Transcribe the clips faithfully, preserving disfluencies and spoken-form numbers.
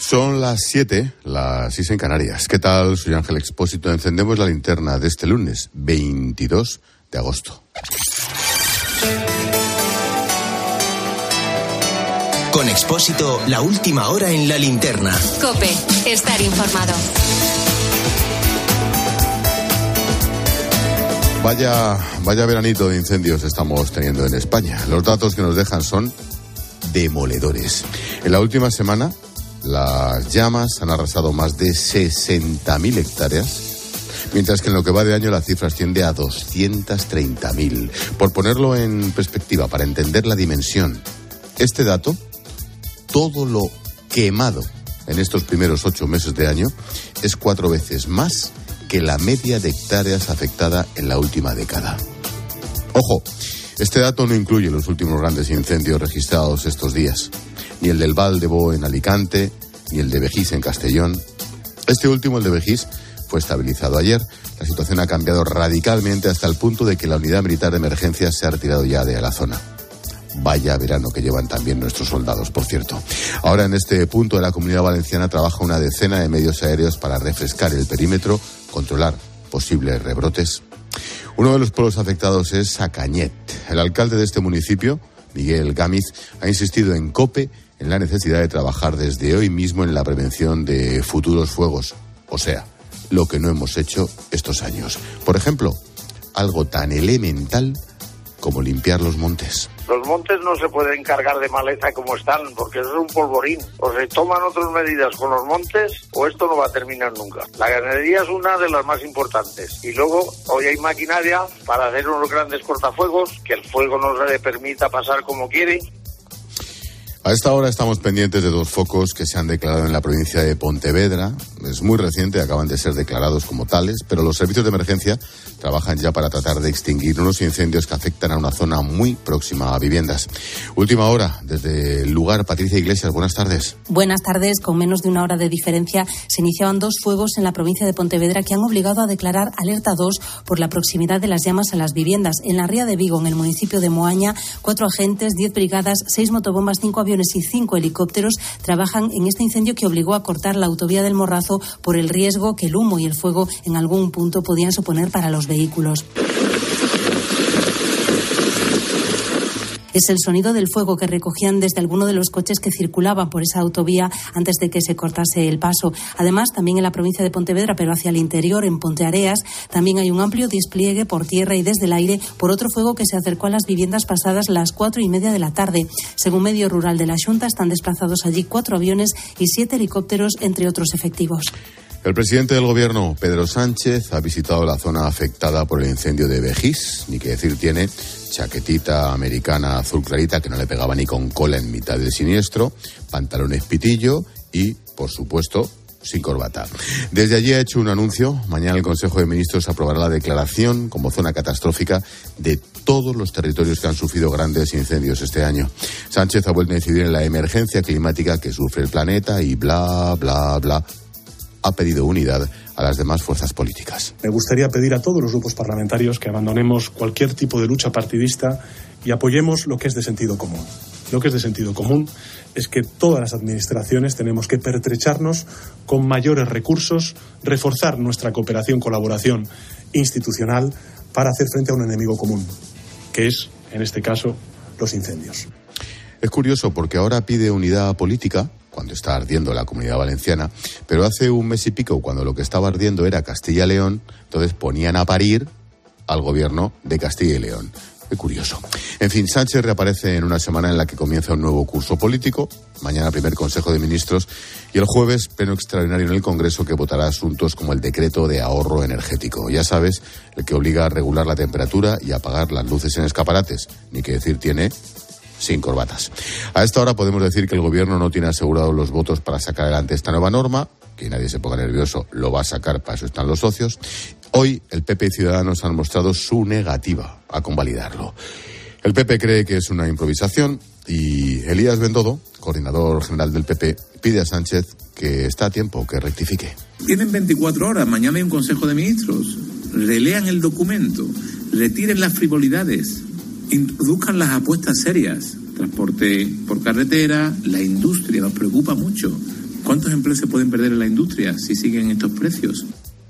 Son las siete, las seis en Canarias. ¿Qué tal? Soy Ángel Expósito. Encendemos la linterna de este lunes, veintidós de agosto. Con Expósito, la última hora en la linterna. COPE, estar informado. Vaya, vaya veranito de incendios estamos teniendo en España. Los datos que nos dejan son demoledores. En la última semana, las llamas han arrasado más de sesenta mil hectáreas, mientras que en lo que va de año la cifra asciende a doscientos treinta mil. Por ponerlo en perspectiva, para entender la dimensión, este dato, todo lo quemado en estos primeros ocho meses de año, es cuatro veces más que la media de hectáreas afectada en la última década. Ojo, este dato no incluye los últimos grandes incendios registrados estos días, ni el del Val de Bo en Alicante, ni el de Begís en Castellón. Este último, el de Begís, fue estabilizado ayer. La situación ha cambiado radicalmente hasta el punto de que la unidad militar de emergencia se ha retirado ya de la zona. Vaya verano que llevan también nuestros soldados, por cierto. Ahora, en este punto de la Comunidad Valenciana, trabaja una decena de medios aéreos para refrescar el perímetro, controlar posibles rebrotes. Uno de los pueblos afectados es Sacañet. El alcalde de este municipio, Miguel Gámiz, ha insistido en COPE en la necesidad de trabajar desde hoy mismo en la prevención de futuros fuegos. O sea, lo que no hemos hecho estos años. Por ejemplo, algo tan elemental como limpiar los montes. Los montes no se pueden cargar de maleza como están, porque eso es un polvorín. O se toman otras medidas con los montes, o esto no va a terminar nunca. La ganadería es una de las más importantes. Y luego, hoy hay maquinaria para hacer unos grandes cortafuegos, que el fuego no se le permita pasar como quiere. A esta hora estamos pendientes de dos focos que se han declarado en la provincia de Pontevedra. Es muy reciente, acaban de ser declarados como tales, pero los servicios de emergencia trabajan ya para tratar de extinguir unos incendios que afectan a una zona muy próxima a viviendas. Última hora, desde el lugar, Patricia Iglesias, buenas tardes. Buenas tardes. Con menos de una hora de diferencia se iniciaban dos fuegos en la provincia de Pontevedra que han obligado a declarar alerta dos por la proximidad de las llamas a las viviendas. En la ría de Vigo, en el municipio de Moaña, cuatro agentes, diez brigadas, seis motobombas, cinco aviones y cinco helicópteros trabajan en este incendio que obligó a cortar la autovía del Morrazo por el riesgo que el humo y el fuego en algún punto podían suponer para los vehículos. Es el sonido del fuego que recogían desde alguno de los coches que circulaban por esa autovía antes de que se cortase el paso. Además, también en la provincia de Pontevedra, pero hacia el interior, en Ponteareas, también hay un amplio despliegue por tierra y desde el aire por otro fuego que se acercó a las viviendas pasadas las cuatro y media de la tarde. Según Medio Rural de la Xunta, están desplazados allí cuatro aviones y siete helicópteros, entre otros efectivos. El presidente del gobierno, Pedro Sánchez, ha visitado la zona afectada por el incendio de Begís. Ni que decir tiene, chaquetita americana azul clarita que no le pegaba ni con cola en mitad del siniestro, pantalones pitillo y, por supuesto, sin corbata. Desde allí ha hecho un anuncio. Mañana el Consejo de Ministros aprobará la declaración como zona catastrófica de todos los territorios que han sufrido grandes incendios este año. Sánchez ha vuelto a incidir en la emergencia climática que sufre el planeta y bla, bla, bla. Ha pedido unidad a las demás fuerzas políticas. Me gustaría pedir a todos los grupos parlamentarios que abandonemos cualquier tipo de lucha partidista y apoyemos lo que es de sentido común. Lo que es de sentido común es que todas las administraciones tenemos que pertrecharnos con mayores recursos, reforzar nuestra cooperación, colaboración institucional para hacer frente a un enemigo común, que es, en este caso, los incendios. Es curioso porque ahora pide unidad política cuando está ardiendo la Comunidad Valenciana, pero hace un mes y pico, cuando lo que estaba ardiendo era Castilla y León, entonces ponían a parir al gobierno de Castilla y León. Qué curioso. En fin, Sánchez reaparece en una semana en la que comienza un nuevo curso político. Mañana primer Consejo de Ministros y el jueves pleno extraordinario en el Congreso que votará asuntos como el decreto de ahorro energético. Ya sabes, el que obliga a regular la temperatura y a apagar las luces en escaparates. Ni que decir tiene sin corbatas. A esta hora podemos decir que el gobierno no tiene asegurados los votos para sacar adelante esta nueva norma, que nadie se ponga nervioso, lo va a sacar, para eso están los socios. Hoy el P P y Ciudadanos han mostrado su negativa a convalidarlo. El P P cree que es una improvisación y Elías Bendodo, coordinador general del P P, pide a Sánchez que está a tiempo, que rectifique. Tienen veinticuatro horas, mañana hay un Consejo de Ministros. Relean el documento, retiren las frivolidades, introduzcan las apuestas serias. Transporte por carretera, la industria nos preocupa mucho. ¿Cuántos empleos se pueden perder en la industria si siguen estos precios?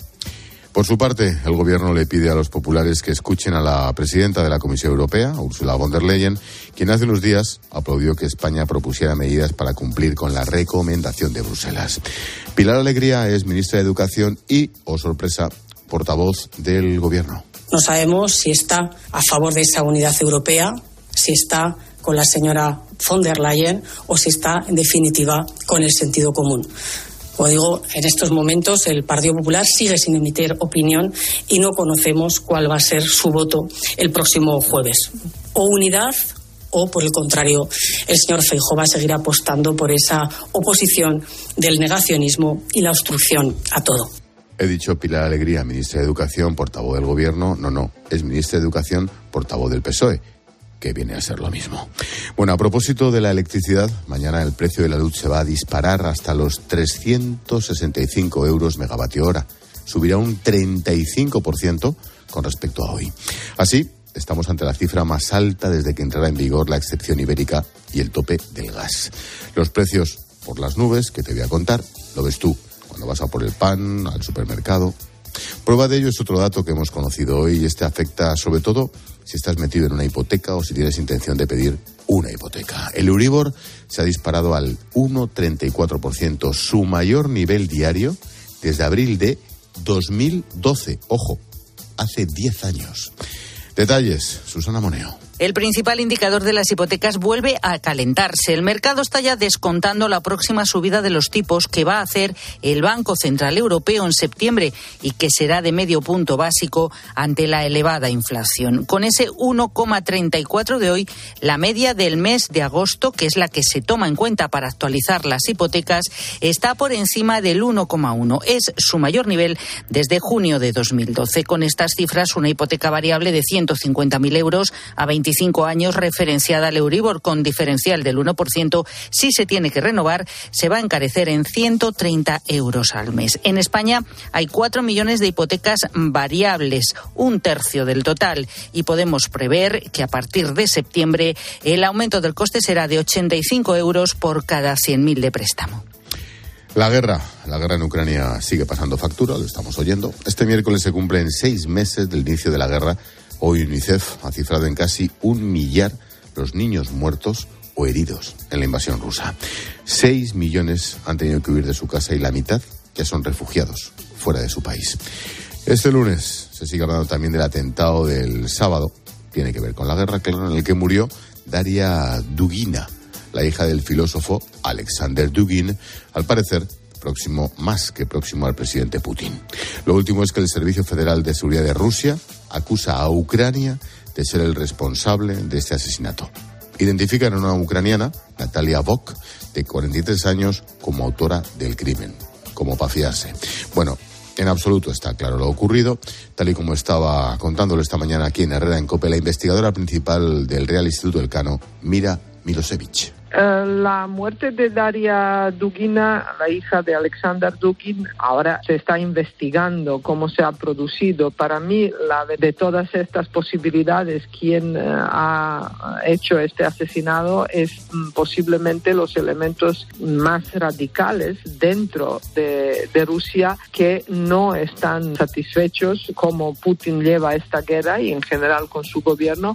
Por su parte, el Gobierno le pide a los populares que escuchen a la presidenta de la Comisión Europea, Ursula von der Leyen, quien hace unos días aplaudió que España propusiera medidas para cumplir con la recomendación de Bruselas. Pilar Alegría es ministra de Educación y, oh sorpresa, portavoz del Gobierno. No sabemos si está a favor de esa unidad europea, si está con la señora von der Leyen o si está, en definitiva, con el sentido común. Como digo, en estos momentos el Partido Popular sigue sin emitir opinión y no conocemos cuál va a ser su voto el próximo jueves. O unidad o, por el contrario, el señor Feijóo va a seguir apostando por esa oposición del negacionismo y la obstrucción a todo. He dicho Pilar Alegría, ministra de Educación, portavoz del Gobierno. No, no, es ministra de Educación, portavoz del P S O E, que viene a ser lo mismo. Bueno, a propósito de la electricidad, mañana el precio de la luz se va a disparar hasta los trescientos sesenta y cinco euros megavatio hora. Subirá un treinta y cinco por ciento con respecto a hoy. Así, estamos ante la cifra más alta desde que entrara en vigor la excepción ibérica y el tope del gas. Los precios por las nubes, que te voy a contar, lo ves tú cuando vas a por el pan, al supermercado. Prueba de ello es otro dato que hemos conocido hoy y este afecta sobre todo si estás metido en una hipoteca o si tienes intención de pedir una hipoteca. El Euribor se ha disparado al uno coma treinta y cuatro por ciento, su mayor nivel diario desde abril de dos mil doce. Ojo, hace diez años. Detalles, Susana Moneo. El principal indicador de las hipotecas vuelve a calentarse. El mercado está ya descontando la próxima subida de los tipos que va a hacer el Banco Central Europeo en septiembre y que será de medio punto básico ante la elevada inflación. Con ese uno coma treinta y cuatro de hoy, la media del mes de agosto, que es la que se toma en cuenta para actualizar las hipotecas, está por encima del uno coma uno. Es su mayor nivel desde junio de dos mil doce. Con estas cifras, una hipoteca variable de ciento cincuenta mil euros a veinticinco años referenciada al Euribor con diferencial del uno por ciento, si se tiene que renovar, se va a encarecer en ciento treinta euros al mes. En España hay cuatro millones de hipotecas variables, un tercio del total, y podemos prever que a partir de septiembre el aumento del coste será de ochenta y cinco euros por cada cien mil de préstamo. La guerra, la guerra en Ucrania sigue pasando factura, lo estamos oyendo. Este miércoles se cumplen seis meses del inicio de la guerra. Hoy UNICEF ha cifrado en casi un millar los niños muertos o heridos en la invasión rusa. Seis millones han tenido que huir de su casa y la mitad ya son refugiados fuera de su país. Este lunes se sigue hablando también del atentado del sábado. Tiene que ver con la guerra, claro, en el que murió Daria Dugina, la hija del filósofo Alexander Dugin, al parecer próximo, más que próximo al presidente Putin. Lo último es que el Servicio Federal de Seguridad de Rusia acusa a Ucrania de ser el responsable de este asesinato. Identifican a una ucraniana, Natalia Vok, de cuarenta y tres años, como autora del crimen, como para fiarse. Bueno, en absoluto está claro lo ocurrido, tal y como estaba contándolo esta mañana aquí en Herrera en COPE, la investigadora principal del Real Instituto Elcano, Mira Milosevic. Uh, la muerte de Daria Dugina, la hija de Alexander Dugin, ahora se está investigando cómo se ha producido. Para mí, la de, de todas estas posibilidades, quien uh, ha hecho este asesinato es um, posiblemente los elementos más radicales dentro de, de Rusia que no están satisfechos cómo Putin lleva esta guerra y en general con su gobierno.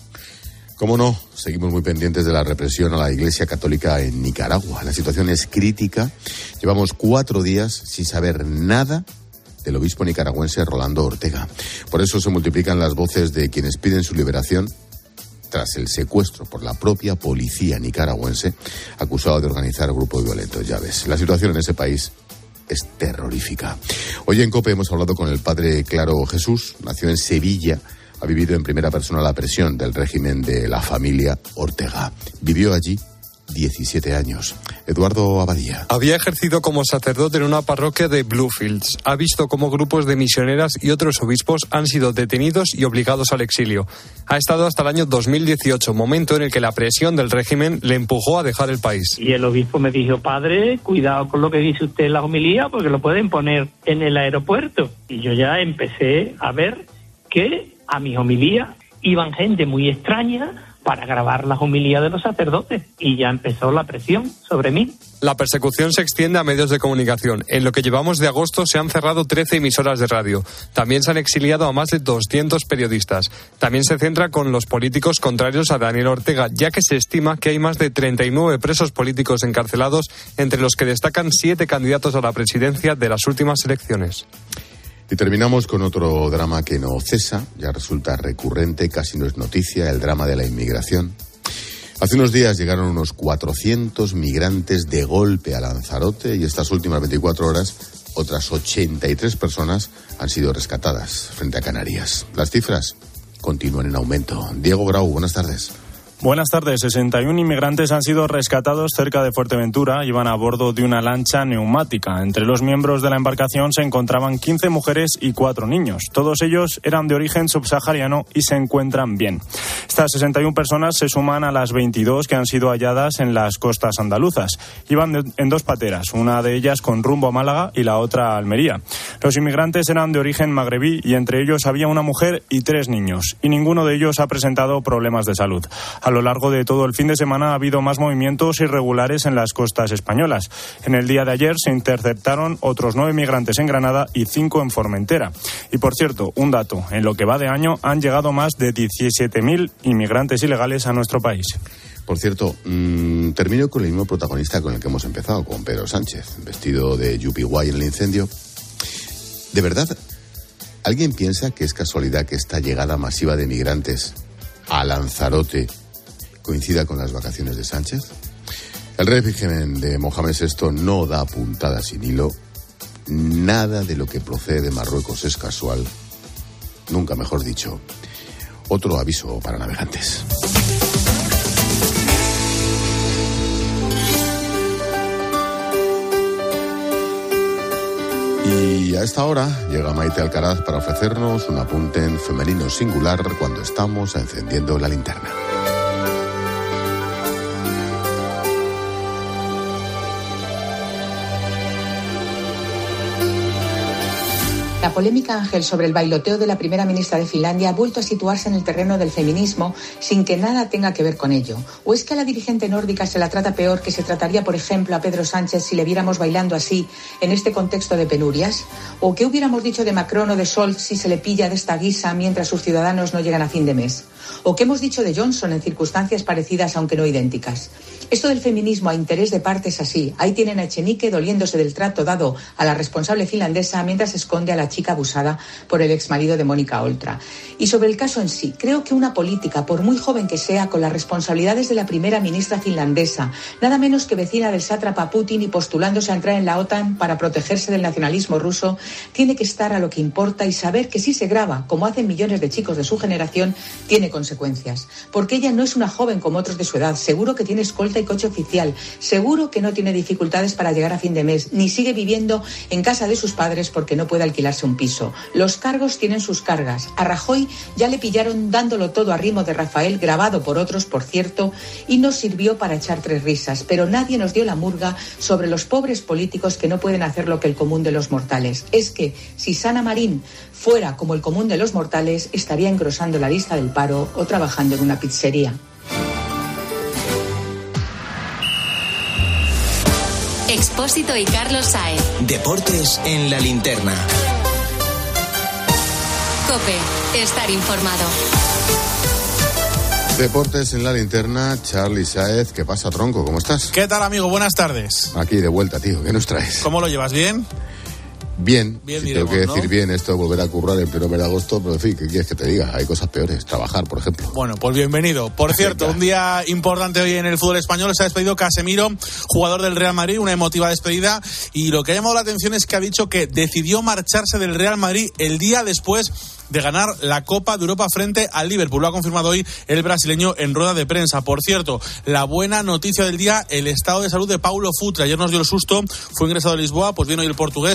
Cómo no, seguimos muy pendientes de la represión a la Iglesia Católica en Nicaragua. La situación es crítica. Llevamos cuatro días sin saber nada del obispo nicaragüense Rolando Ortega. Por eso se multiplican las voces de quienes piden su liberación tras el secuestro por la propia policía nicaragüense, acusado de organizar grupos violentos. Ya ves, la situación en ese país es terrorífica. Hoy en COPE hemos hablado con el padre Claro Jesús. Nació en Sevilla. Ha vivido en primera persona la presión del régimen de la familia Ortega. Vivió allí diecisiete años. Eduardo Abadía. Había ejercido como sacerdote en una parroquia de Bluefields. Ha visto cómo grupos de misioneras y otros obispos han sido detenidos y obligados al exilio. Ha estado hasta el año dos mil dieciocho, momento en el que la presión del régimen le empujó a dejar el país. Y el obispo me dijo, padre, cuidado con lo que dice usted en la homilía, porque lo pueden poner en el aeropuerto. Y yo ya empecé a ver que a mis homilías iban gente muy extraña, para grabar las homilías de los sacerdotes y ya empezó la presión sobre mí. La persecución se extiende a medios de comunicación. En lo que llevamos de agosto se han cerrado trece emisoras de radio. También se han exiliado a más de doscientos periodistas. También se centra con los políticos contrarios a Daniel Ortega, ya que se estima que hay más de treinta y nueve presos políticos encarcelados, entre los que destacan siete candidatos a la presidencia de las últimas elecciones. Y terminamos con otro drama que no cesa, ya resulta recurrente, casi no es noticia, el drama de la inmigración. Hace unos días llegaron unos cuatrocientos migrantes de golpe a Lanzarote y estas últimas veinticuatro horas otras ochenta y tres personas han sido rescatadas frente a Canarias. Las cifras continúan en aumento. Diego Grau, buenas tardes. Buenas tardes. sesenta y uno inmigrantes han sido rescatados cerca de Fuerteventura. Iban a bordo de una lancha neumática. Entre los miembros de la embarcación se encontraban quince mujeres y cuatro niños. Todos ellos eran de origen subsahariano y se encuentran bien. Estas sesenta y una personas se suman a las veintidós que han sido halladas en las costas andaluzas. Iban de, en dos pateras, una de ellas con rumbo a Málaga y la otra a Almería. Los inmigrantes eran de origen magrebí y entre ellos había una mujer y tres niños. Y ninguno de ellos ha presentado problemas de salud. A lo largo de todo el fin de semana ha habido más movimientos irregulares en las costas españolas. En el día de ayer se interceptaron otros nueve migrantes en Granada y cinco en Formentera. Y por cierto, un dato, en lo que va de año han llegado más de diecisiete mil inmigrantes ilegales a nuestro país. Por cierto, mmm, termino con el mismo protagonista con el que hemos empezado, con Pedro Sánchez, vestido de Yuppie Guay en el incendio. ¿De verdad alguien piensa que es casualidad que esta llegada masiva de migrantes a Lanzarote coincida con las vacaciones de Sánchez? El régimen de Mohamed sexto no da puntadas sin hilo. Nada de lo que procede de Marruecos es casual. Nunca mejor dicho. Otro aviso para navegantes. Y a esta hora llega Maite Alcaraz para ofrecernos un apunte en femenino singular cuando estamos encendiendo la linterna. La polémica, Ángel, sobre el bailoteo de la primera ministra de Finlandia ha vuelto a situarse en el terreno del feminismo sin que nada tenga que ver con ello. ¿O es que a la dirigente nórdica se la trata peor que se trataría, por ejemplo, a Pedro Sánchez si le viéramos bailando así en este contexto de penurias? ¿O qué hubiéramos dicho de Macron o de Scholz si se le pilla de esta guisa mientras sus ciudadanos no llegan a fin de mes? ¿O qué hemos dicho de Johnson en circunstancias parecidas aunque no idénticas? Esto del feminismo a interés de parte es así. Ahí tienen a Echenique doliéndose del trato dado a la responsable finlandesa mientras esconde a la chica abusada por el exmarido de Mónica Oltra. Y sobre el caso en sí, creo que una política, por muy joven que sea, con las responsabilidades de la primera ministra finlandesa, nada menos que vecina del sátrapa Putin y postulándose a entrar en la OTAN para protegerse del nacionalismo ruso, tiene que estar a lo que importa y saber que si se graba, como hacen millones de chicos de su generación, tiene consecuencias. Porque ella no es una joven como otros de su edad, seguro que tiene escolta y coche oficial, seguro que no tiene dificultades para llegar a fin de mes, ni sigue viviendo en casa de sus padres porque no puede alquilarse un piso. Los cargos tienen sus cargas. A Rajoy ya le pillaron dándolo todo a ritmo de Rafael, grabado por otros, por cierto, y nos sirvió para echar tres risas, pero nadie nos dio la murga sobre los pobres políticos que no pueden hacer lo que el común de los mortales. Es que si Sana Marín fuera como el común de los mortales, estaría engrosando la lista del paro o trabajando en una pizzería. Expósito y Carlos Saez. Deportes en la linterna. COPE, estar informado. Deportes en la linterna, Charly Saez. ¿Qué pasa, tronco? ¿Cómo estás? ¿Qué tal, amigo? Buenas tardes. Aquí de vuelta, tío. ¿Qué nos traes? ¿Cómo lo llevas? ¿Bien? Bien, bien si diremos, tengo que decir ¿no? bien esto de volver a currar el primero de agosto, pero en fin, ¿qué quieres que te diga? Hay cosas peores, trabajar, por ejemplo. Bueno, pues bienvenido. Por cierto, un día importante hoy en el fútbol español, se ha despedido Casemiro, jugador del Real Madrid, una emotiva despedida, y lo que ha llamado la atención es que ha dicho que decidió marcharse del Real Madrid el día después de ganar la Copa de Europa frente al Liverpool. Lo ha confirmado hoy el brasileño en rueda de prensa. Por cierto, la buena noticia del día, el estado de salud de Paulo Futre. Ayer nos dio el susto, fue ingresado a Lisboa, pues bien, hoy el portugués ha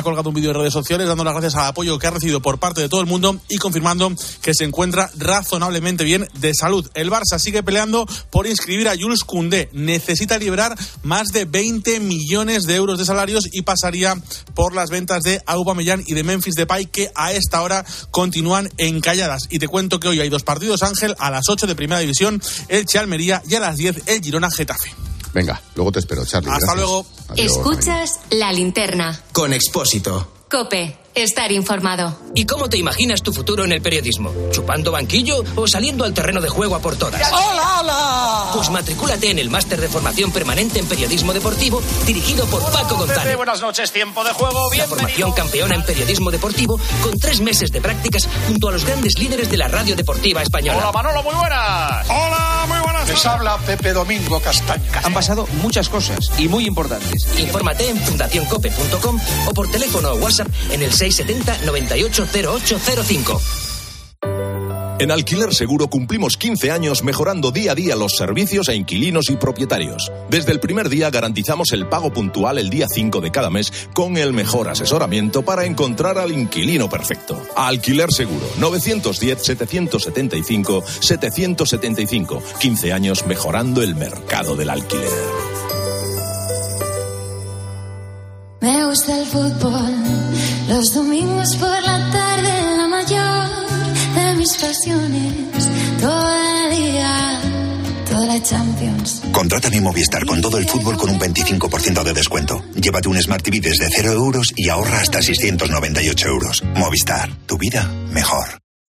colgado un vídeo en redes sociales dando las gracias al apoyo que ha recibido por parte de todo el mundo y confirmando que se encuentra razonablemente bien de salud. El Barça sigue peleando por inscribir a Jules Koundé. Necesita liberar más de veinte millones de euros de salarios y pasaría por las ventas de Aubameyang y de Memphis Depay, que a esta hora continúan encalladas. Y te cuento que hoy hay dos partidos, Ángel, a las ocho de Primera División, Elche Almería, y a las diez el Girona Getafe. Venga, luego te espero, Charlie. Hasta gracias. luego. Adiós, Escuchas María. La Linterna. Con Expósito. COPE. Estar informado. ¿Y cómo te imaginas tu futuro en el periodismo? ¿Chupando banquillo o saliendo al terreno de juego a por todas? ¡Hola, hola! Pues matricúlate en el máster de formación permanente en periodismo deportivo dirigido por Paco González. Buenas noches, tiempo de juego. La formación campeona en periodismo deportivo con tres meses de prácticas junto a los grandes líderes de la radio deportiva española. Hola, Manolo, muy buenas. Hola, muy buenas. Les habla Pepe Domingo Castaño. Han pasado muchas cosas y muy importantes. Infórmate en fundación cope punto com o por teléfono o WhatsApp en el seis setenta noventa y ocho cero ocho cero cinco. En Alquiler Seguro cumplimos quince años mejorando día a día los servicios a inquilinos y propietarios. Desde el primer día garantizamos el pago puntual el día cinco de cada mes con el mejor asesoramiento para encontrar al inquilino perfecto. Alquiler Seguro, nueve uno cero, siete siete cinco, siete siete cinco. quince años mejorando el mercado del alquiler. Me gusta el fútbol, los domingos por la tarde, la mayor de mis pasiones, todo el día, toda la Champions. Contrata mi Movistar con todo el fútbol con un veinticinco por ciento de descuento. Llévate un Smart T V desde cero euros y ahorra hasta seiscientos noventa y ocho euros. Movistar, tu vida mejor.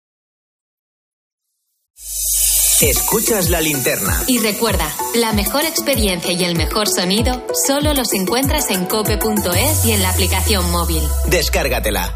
Escuchas La Linterna. Y recuerda, la mejor experiencia y el mejor sonido solo los encuentras en cope punto es y en la aplicación móvil. Descárgatela.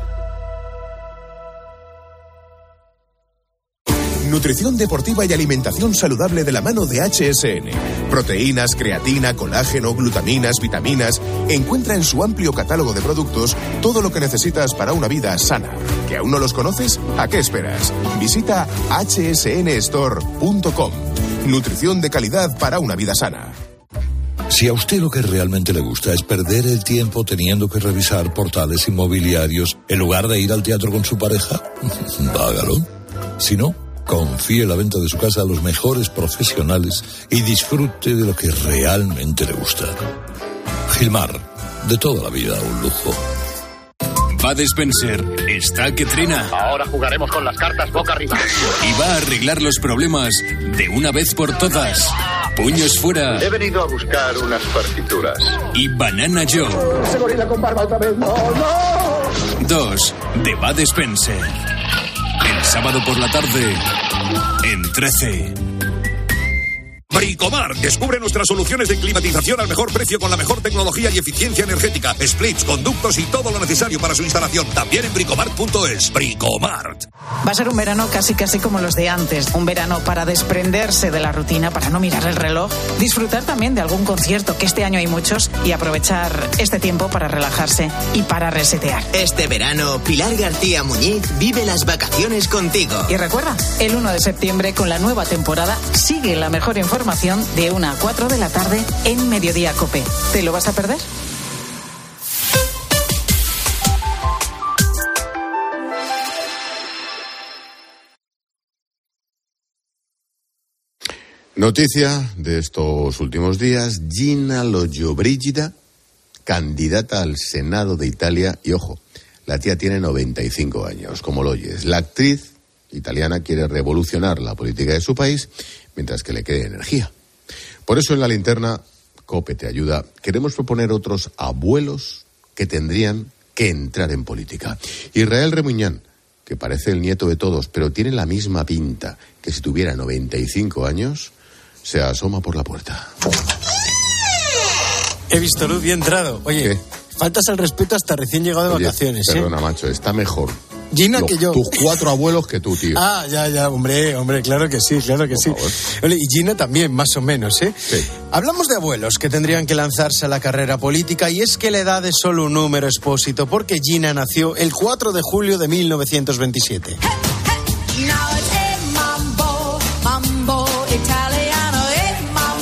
Nutrición deportiva y alimentación saludable de la mano de H S N. Proteínas, creatina, colágeno, glutaminas, vitaminas. Encuentra en su amplio catálogo de productos todo lo que necesitas para una vida sana. ¿Que aún no los conoces? ¿A qué esperas? Visita hache ese ene store punto com. Nutrición de calidad para una vida sana. Si a usted lo que realmente le gusta es perder el tiempo teniendo que revisar portales inmobiliarios en lugar de ir al teatro con su pareja, hágalo. Si no, confíe la venta de su casa a los mejores profesionales y disfrute de lo que realmente le gusta. Gilmar, de toda la vida un lujo. Bud Spencer está que trina. Ahora jugaremos con las cartas boca arriba. Y va a arreglar los problemas de una vez por todas. Puños fuera. He venido a buscar unas partituras. Y Banana Joe. Ese gorila con barba otra vez. ¡No, no! Dos de Bud Spencer. El sábado por la tarde, en trece. Bricomart, descubre nuestras soluciones de climatización al mejor precio con la mejor tecnología y eficiencia energética, splits, conductos y todo lo necesario para su instalación. También en bricomart punto es. Bricomart. Va a ser un verano casi casi como los de antes. Un verano para desprenderse de la rutina, para no mirar el reloj, disfrutar también de algún concierto, que este año hay muchos, y aprovechar este tiempo para relajarse y para resetear. Este verano, Pilar García Muñiz vive las vacaciones contigo. Y recuerda, el uno de septiembre con la nueva temporada sigue la mejor información de una a cuatro de la tarde en Mediodía Cope. ¿Te lo vas a perder? Noticia de estos últimos días: Gina Lollobrigida, candidata al Senado de Italia, y ojo, la tía tiene noventa y cinco años, como lo oyes. La actriz italiana quiere revolucionar la política de su país mientras que le quede energía. Por eso en La Linterna, COPE te ayuda, queremos proponer otros abuelos que tendrían que entrar en política. Israel Remuñán, que parece el nieto de todos, pero tiene la misma pinta que si tuviera noventa y cinco años, se asoma por la puerta. He visto luz y he entrado. Oye, ¿qué? Faltas al respeto hasta recién llegado de Oye, vacaciones. Perdona, ¿eh? macho, está mejor Gina Lo, que yo. Tus cuatro abuelos que tú, tío. Ah, ya, ya, hombre, hombre, claro que sí, claro que Por sí. Favor. Y Gina también, más o menos, ¿eh? Sí. Hablamos de abuelos que tendrían que lanzarse a la carrera política, y es que la edad es solo un número, Expósito, porque Gina nació el cuatro de julio de mil novecientos veintisiete.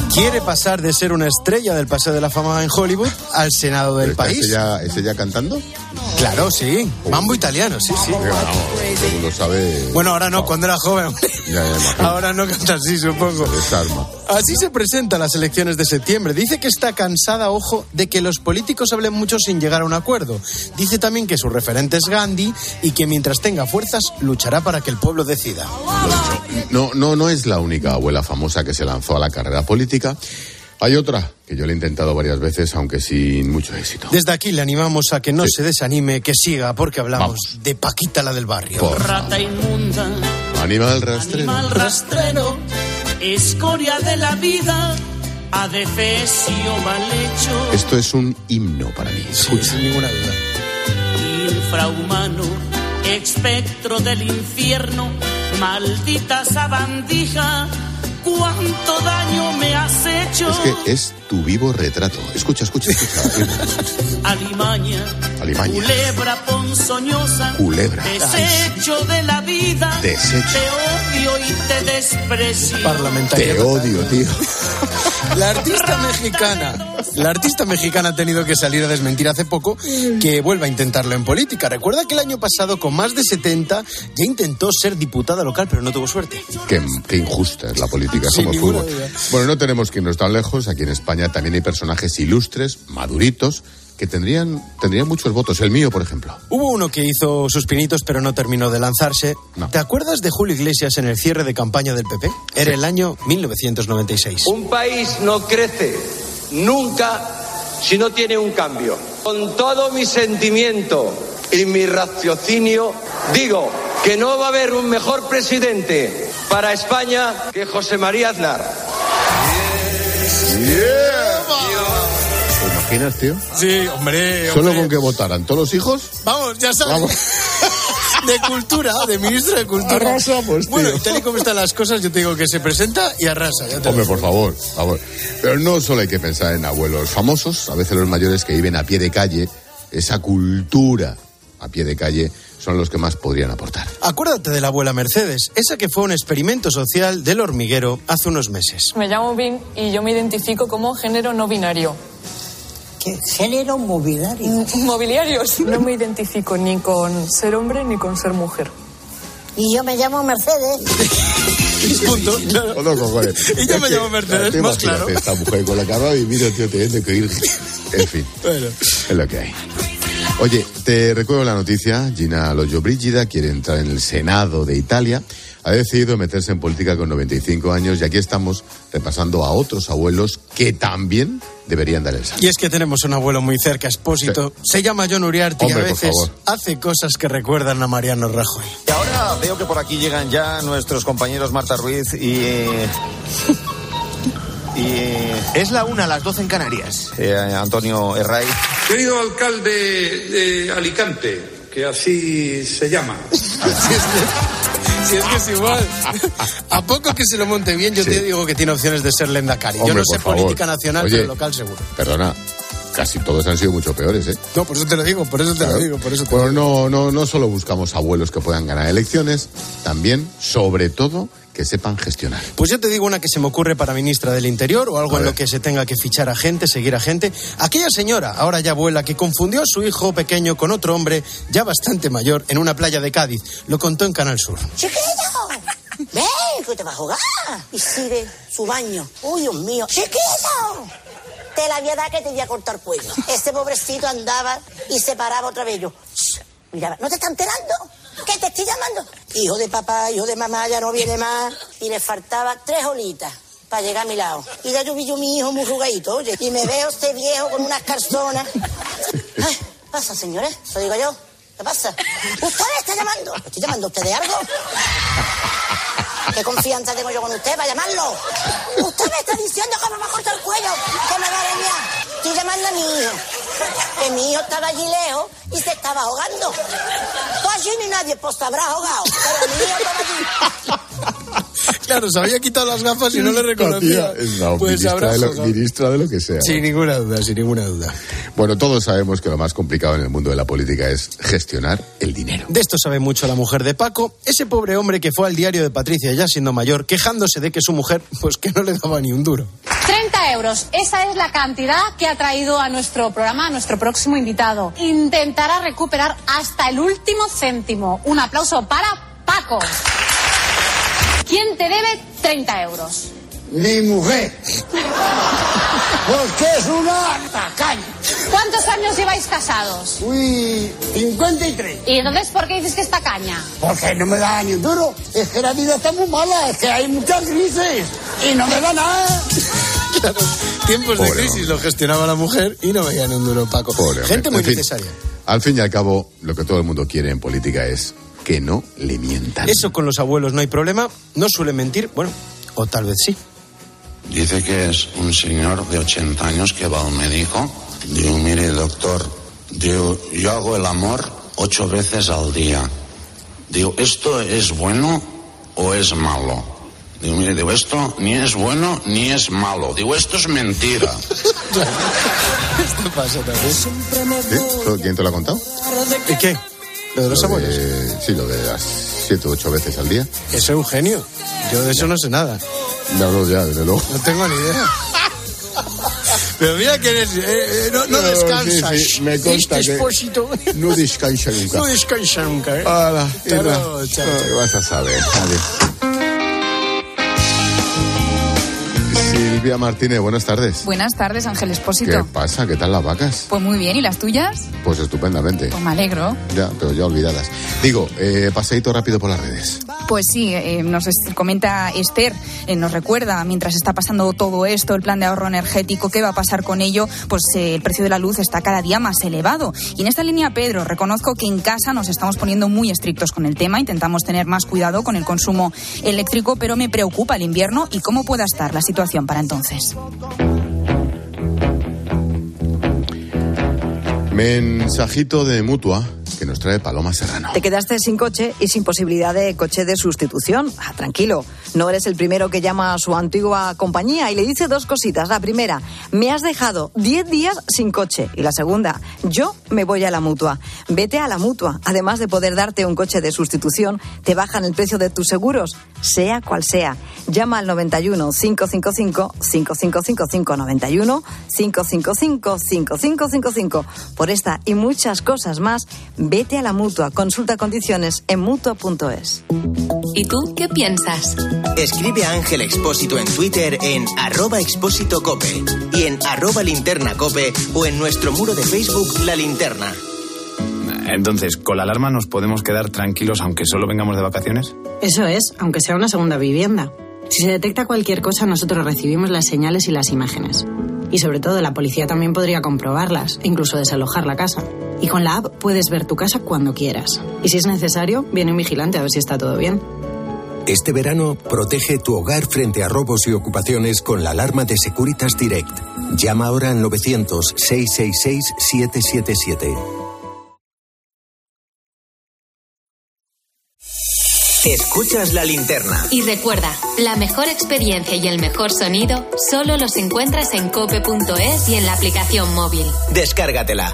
quiere pasar de ser una estrella del Paseo de la Fama en Hollywood al Senado del país. ¿Ese ya, ese ya cantando? Claro, sí. Mambo italiano, sí, sí. Vamos, todo el mundo sabe. Bueno, ahora no, cuando era joven. Ya, ya, ahora no canta así, supongo. Se desarma. Así se presenta a las elecciones de septiembre. Dice que está cansada, ojo, de que los políticos hablen mucho sin llegar a un acuerdo. Dice también que su referente es Gandhi y que mientras tenga fuerzas luchará para que el pueblo decida. No, no, no es la única abuela famosa que se lanzó a la carrera política. Hay otra que yo le he intentado varias veces, aunque sin mucho éxito. Desde aquí le animamos a que no Sí. se desanime, que siga, porque hablamos Vamos. de Paquita, la del barrio. Por Rata inmunda, Animal rastrero. animal rastrero, escoria de la vida, adefesio mal hecho, Esto es un himno para mí. Sí, Escucha. sin ninguna duda. infrahumano, espectro del infierno, maldita sabandija, cuánto daño me has hecho. Es que es tu vivo retrato. Escucha, escucha, escucha. Alimaña, Alimaña. culebra ponzoñosa, Culebra. desecho de la vida, Desecho. te odio y te desprecio. Parlamentaria. Te odio, tío. La artista mexicana, la artista mexicana ha tenido que salir a desmentir hace poco que vuelva a intentarlo en política. Recuerda que el año pasado, con más de setenta, ya intentó ser diputada local, pero no tuvo suerte. Qué, qué injusta es la política, Sin como el ninguna fútbol. duda. Bueno, no tenemos que irnos tan lejos. Aquí en España también hay personajes ilustres, maduritos, que tendrían, tendrían muchos votos. El mío, por ejemplo. Hubo uno que hizo sus pinitos, pero no terminó de lanzarse. No. ¿Te acuerdas de Julio Iglesias en el cierre de campaña del P P? Era el año mil novecientos noventa y seis. Un país no crece nunca si no tiene un cambio. Con todo mi sentimiento y mi raciocinio, digo que no va a haber un mejor presidente para España que José María Aznar. ¿Te imaginas, tío? Sí, hombre. Solo hombre. con que votaran todos los hijos. Vamos, ya sabes. Vamos. De cultura, de ministro de cultura. Arrasamos, tío. Bueno, tal y como están las cosas, yo te digo que se presenta y arrasa. Ya te Hombre, lo por digo. favor, por favor. Pero no solo hay que pensar en abuelos famosos, a veces los mayores que viven a pie de calle, esa cultura a pie de calle, son los que más podrían aportar. Acuérdate de la abuela Mercedes, esa que fue un experimento social del hormiguero hace unos meses. Me llamo Vin y yo me identifico como género no binario. ¿Qué género mobiliario? Mobiliarios. No me identifico ni con ser hombre ni con ser mujer. Y yo me llamo Mercedes. Punto. Claro. O no, cojones. Y yo Es me que, llamo Mercedes, te más imagínate claro. esta mujer con la cara y mira, tío, teniendo que ir. En fin, Bueno. es lo que hay. Oye, te recuerdo la noticia. Gina Lollobrigida quiere entrar en el Senado de Italia. Ha decidido meterse en política con noventa y cinco años y aquí estamos repasando a otros abuelos que también deberían dar el salto. Y es que tenemos un abuelo muy cerca, Expósito. Sí. Se llama John Uriarte y a Hombre, por veces favor. hace cosas que recuerdan a Mariano Rajoy. Y ahora veo que por aquí llegan ya nuestros compañeros Marta Ruiz y... y... Es la una, las doce en Canarias. eh, Antonio Herray. Querido alcalde de Alicante, que así se llama. Si es que, si es, que es igual. A poco que se lo monte bien, yo Sí. te digo que tiene opciones de ser Lendakari. Yo Hombre, no sé por favor. política nacional, Oye, pero local seguro. Perdona, casi todos han sido mucho peores, ¿eh? No, por eso te lo digo, por eso te Claro. lo digo, por eso te Bueno, lo digo. no, no, no solo buscamos abuelos que puedan ganar elecciones, también, sobre todo, que sepan gestionar. Pues yo te digo una que se me ocurre para ministra del Interior o algo A en ver. lo que se tenga que fichar a gente, seguir a gente. Aquella señora, ahora ya abuela, que confundió a su hijo pequeño con otro hombre ya bastante mayor en una playa de Cádiz. Lo contó en Canal Sur. ¡Chiquillo! ¡Ven, que te va a jugar! Y sigue su baño. ¡Uy, Dios mío! ¡Chiquillo! Te la voy a dar que te voy a cortar cuello. Este pobrecito andaba y se paraba otra vez. Yo, shh, miraba, ¿no te está enterando? ¿Qué te estoy llamando? Hijo de papá, hijo de mamá, ya no viene más. Y le faltaba tres holitas para llegar a mi lado. Y ya yo vi yo mi hijo muy jugadito, oye. Y me veo este viejo con unas calzonas. Ay, ¿qué pasa, señores? Lo digo yo. ¿Qué pasa? ¿Usted me está llamando? ¿Me estoy llamando a usted de algo? ¿Qué confianza tengo yo con usted para llamarlo? Usted me está diciendo que me va a cortar el cuello, que me va a arañar. Estoy llamando a mi hijo. Que mi hijo estaba allí lejos y se estaba ahogando. Pues allí ni nadie pues se habrá ahogado, pero mi hijo estaba allí. Claro, se había quitado las gafas y no le reconocía. No, pues ministra, de lo, ministra de lo que sea. Sin ninguna duda, sin ninguna duda. Bueno, todos sabemos que lo más complicado en el mundo de la política es gestionar el dinero. De esto sabe mucho la mujer de Paco, ese pobre hombre que fue al diario de Patricia ya siendo mayor, quejándose de que su mujer, pues que no le daba ni un duro. treinta euros, esa es la cantidad que ha traído a nuestro programa, a nuestro próximo invitado. Intentará recuperar hasta el último céntimo. Un aplauso para Paco. ¿Quién te debe treinta euros? Mi mujer. Porque es una tacaña. ¿Cuántos años lleváis casados? Uy, cincuenta y tres. ¿Y entonces por qué dices que es tacaña? Porque no me da ni un duro. Es que la vida está muy mala, es que hay muchas crisis y no me da nada. Claro, tiempos Pobre de crisis hombre. lo gestionaba la mujer y no veía ni un duro, Paco. Pobre Gente hombre. muy En fin, necesaria. Al fin y al cabo, lo que todo el mundo quiere en política es que no le mientan. Eso con los abuelos no hay problema, no suelen mentir, bueno, o tal vez sí. Dice que es un señor de ochenta años que va al médico. Digo, mire, doctor, digo, yo hago el amor ocho veces al día. Digo, ¿esto es bueno o es malo? Digo, mire, digo, esto ni es bueno ni es malo. Digo, esto es mentira. Esto pasa también. ¿Sí? ¿Quién te lo ha contado? ¿Y qué? ¿Lo de los Lo abuelos? de- sí, lo de las siete o ocho veces al día. Eso es un genio. Yo de eso no sé nada. No, no, ya, desde luego. No tengo ni idea. Pero mira que eres, eh, eh, no, no No, descansas. sí, sí, me consta Este que expósito no descansa nunca. no descansa nunca, ¿eh? Hala, Hasta Irra. luego, chao. Ay, vas a saber. Adiós. Silvia Martínez, buenas tardes. Buenas tardes, Ángel ¿Qué Expósito. pasa? ¿Qué tal las vacas? Pues muy bien, ¿y las tuyas? Pues estupendamente. Pues me alegro. Ya, pero ya olvidadas. Digo, eh, paseíto rápido por las redes. Pues sí, eh, nos es- comenta Esther, eh, nos recuerda, mientras está pasando todo esto, el plan de ahorro energético, ¿qué va a pasar con ello? Pues eh, el precio de la luz está cada día más elevado. Y en esta línea, Pedro, reconozco que en casa nos estamos poniendo muy estrictos con el tema, intentamos tener más cuidado con el consumo eléctrico, pero me preocupa el invierno y cómo pueda estar la situación para entonces. Mensajito de Mutua que nos trae Paloma Serrano. Te quedaste sin coche y sin posibilidad de coche de sustitución. Ah, tranquilo, no eres el primero que llama a su antigua compañía y le dice dos cositas. La primera, me has dejado diez días sin coche. Y la segunda, yo me voy a la Mutua. Vete a la Mutua. Además de poder darte un coche de sustitución, te bajan el precio de tus seguros, sea cual sea. Llama al noventa y uno, cinco cinco cinco, cinco cinco cinco cinco, noventa y uno, cinco cinco cinco, cinco cinco cinco cinco. Por esta y muchas cosas más, vete a la Mutua. Consulta condiciones en mutua punto es. ¿Y tú qué piensas? Escribe a Ángel Expósito en Twitter en arroba expósito cope y en arroba linterna cope o en nuestro muro de Facebook La Linterna. Entonces, ¿con la alarma nos podemos quedar tranquilos aunque solo vengamos de vacaciones? Eso es, aunque sea una segunda vivienda. Si se detecta cualquier cosa, nosotros recibimos las señales y las imágenes. Y sobre todo, la policía también podría comprobarlas, incluso desalojar la casa. Y con la app puedes ver tu casa cuando quieras. Y si es necesario, viene un vigilante a ver si está todo bien. Este verano, protege tu hogar frente a robos y ocupaciones con la alarma de Securitas Direct. Llama ahora al novecientos, seiscientos sesenta y seis, setecientos setenta y siete. Escuchas La Linterna. Y recuerda, la mejor experiencia y el mejor sonido solo los encuentras en cope punto es y en la aplicación móvil. Descárgatela.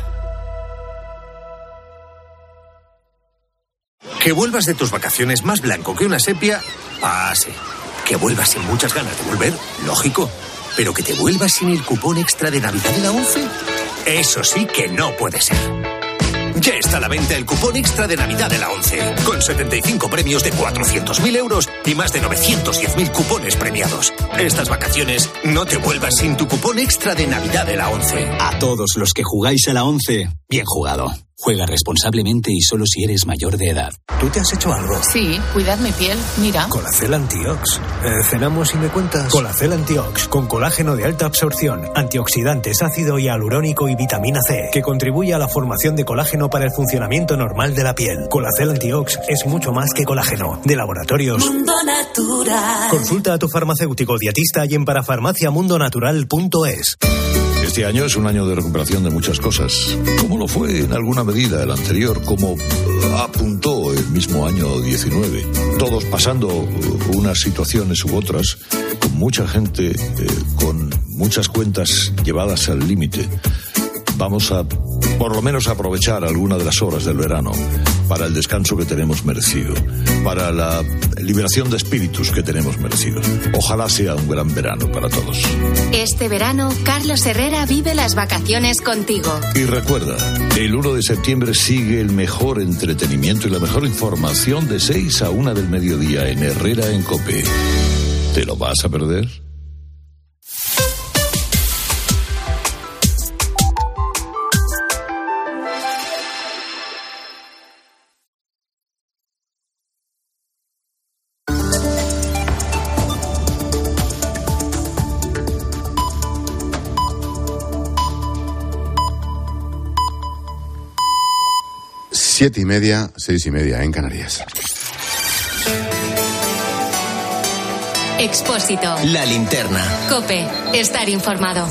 Que vuelvas de tus vacaciones más blanco que una sepia. Ah, sí. Que vuelvas sin muchas ganas de volver. Lógico. Pero que te vuelvas sin el cupón extra de Navidad de la ONCE. Eso sí que no puede ser. Ya está a la venta el cupón extra de Navidad de la ONCE, con setenta y cinco premios de cuatrocientos mil euros y más de novecientos diez mil cupones premiados. Estas vacaciones no te vuelvas sin tu cupón extra de Navidad de la ONCE. A todos los que jugáis a la ONCE, bien jugado. Juega responsablemente y solo si eres mayor de edad. ¿Tú te has hecho algo? Sí, cuidad mi piel, mira. Colacel Antiox. Eh, ¿Cenamos y me cuentas? Colacel Antiox, con colágeno de alta absorción, antioxidantes, ácido hialurónico y vitamina C, que contribuye a la formación de colágeno para el funcionamiento normal de la piel. Colacel Antiox es mucho más que colágeno. De laboratorios Mundo Natural. Consulta a tu farmacéutico dietista y en parafarmaciamundonatural punto es. Este año es un año de recuperación de muchas cosas, como lo fue en alguna medida el anterior, como apuntó el mismo año diecinueve. Todos pasando unas situaciones u otras, con mucha gente, eh, con muchas cuentas llevadas al límite. Vamos a, por lo menos, aprovechar alguna de las horas del verano para el descanso que tenemos merecido, para la liberación de espíritus que tenemos merecido. Ojalá sea un gran verano para todos. Este verano, Carlos Herrera vive las vacaciones contigo. Y recuerda, el uno de septiembre sigue el mejor entretenimiento y la mejor información de seis a una del mediodía en Herrera en COPE. ¿Te lo vas a perder? Siete y media, seis y media en Canarias. Expósito. La linterna. COPE. Estar informado.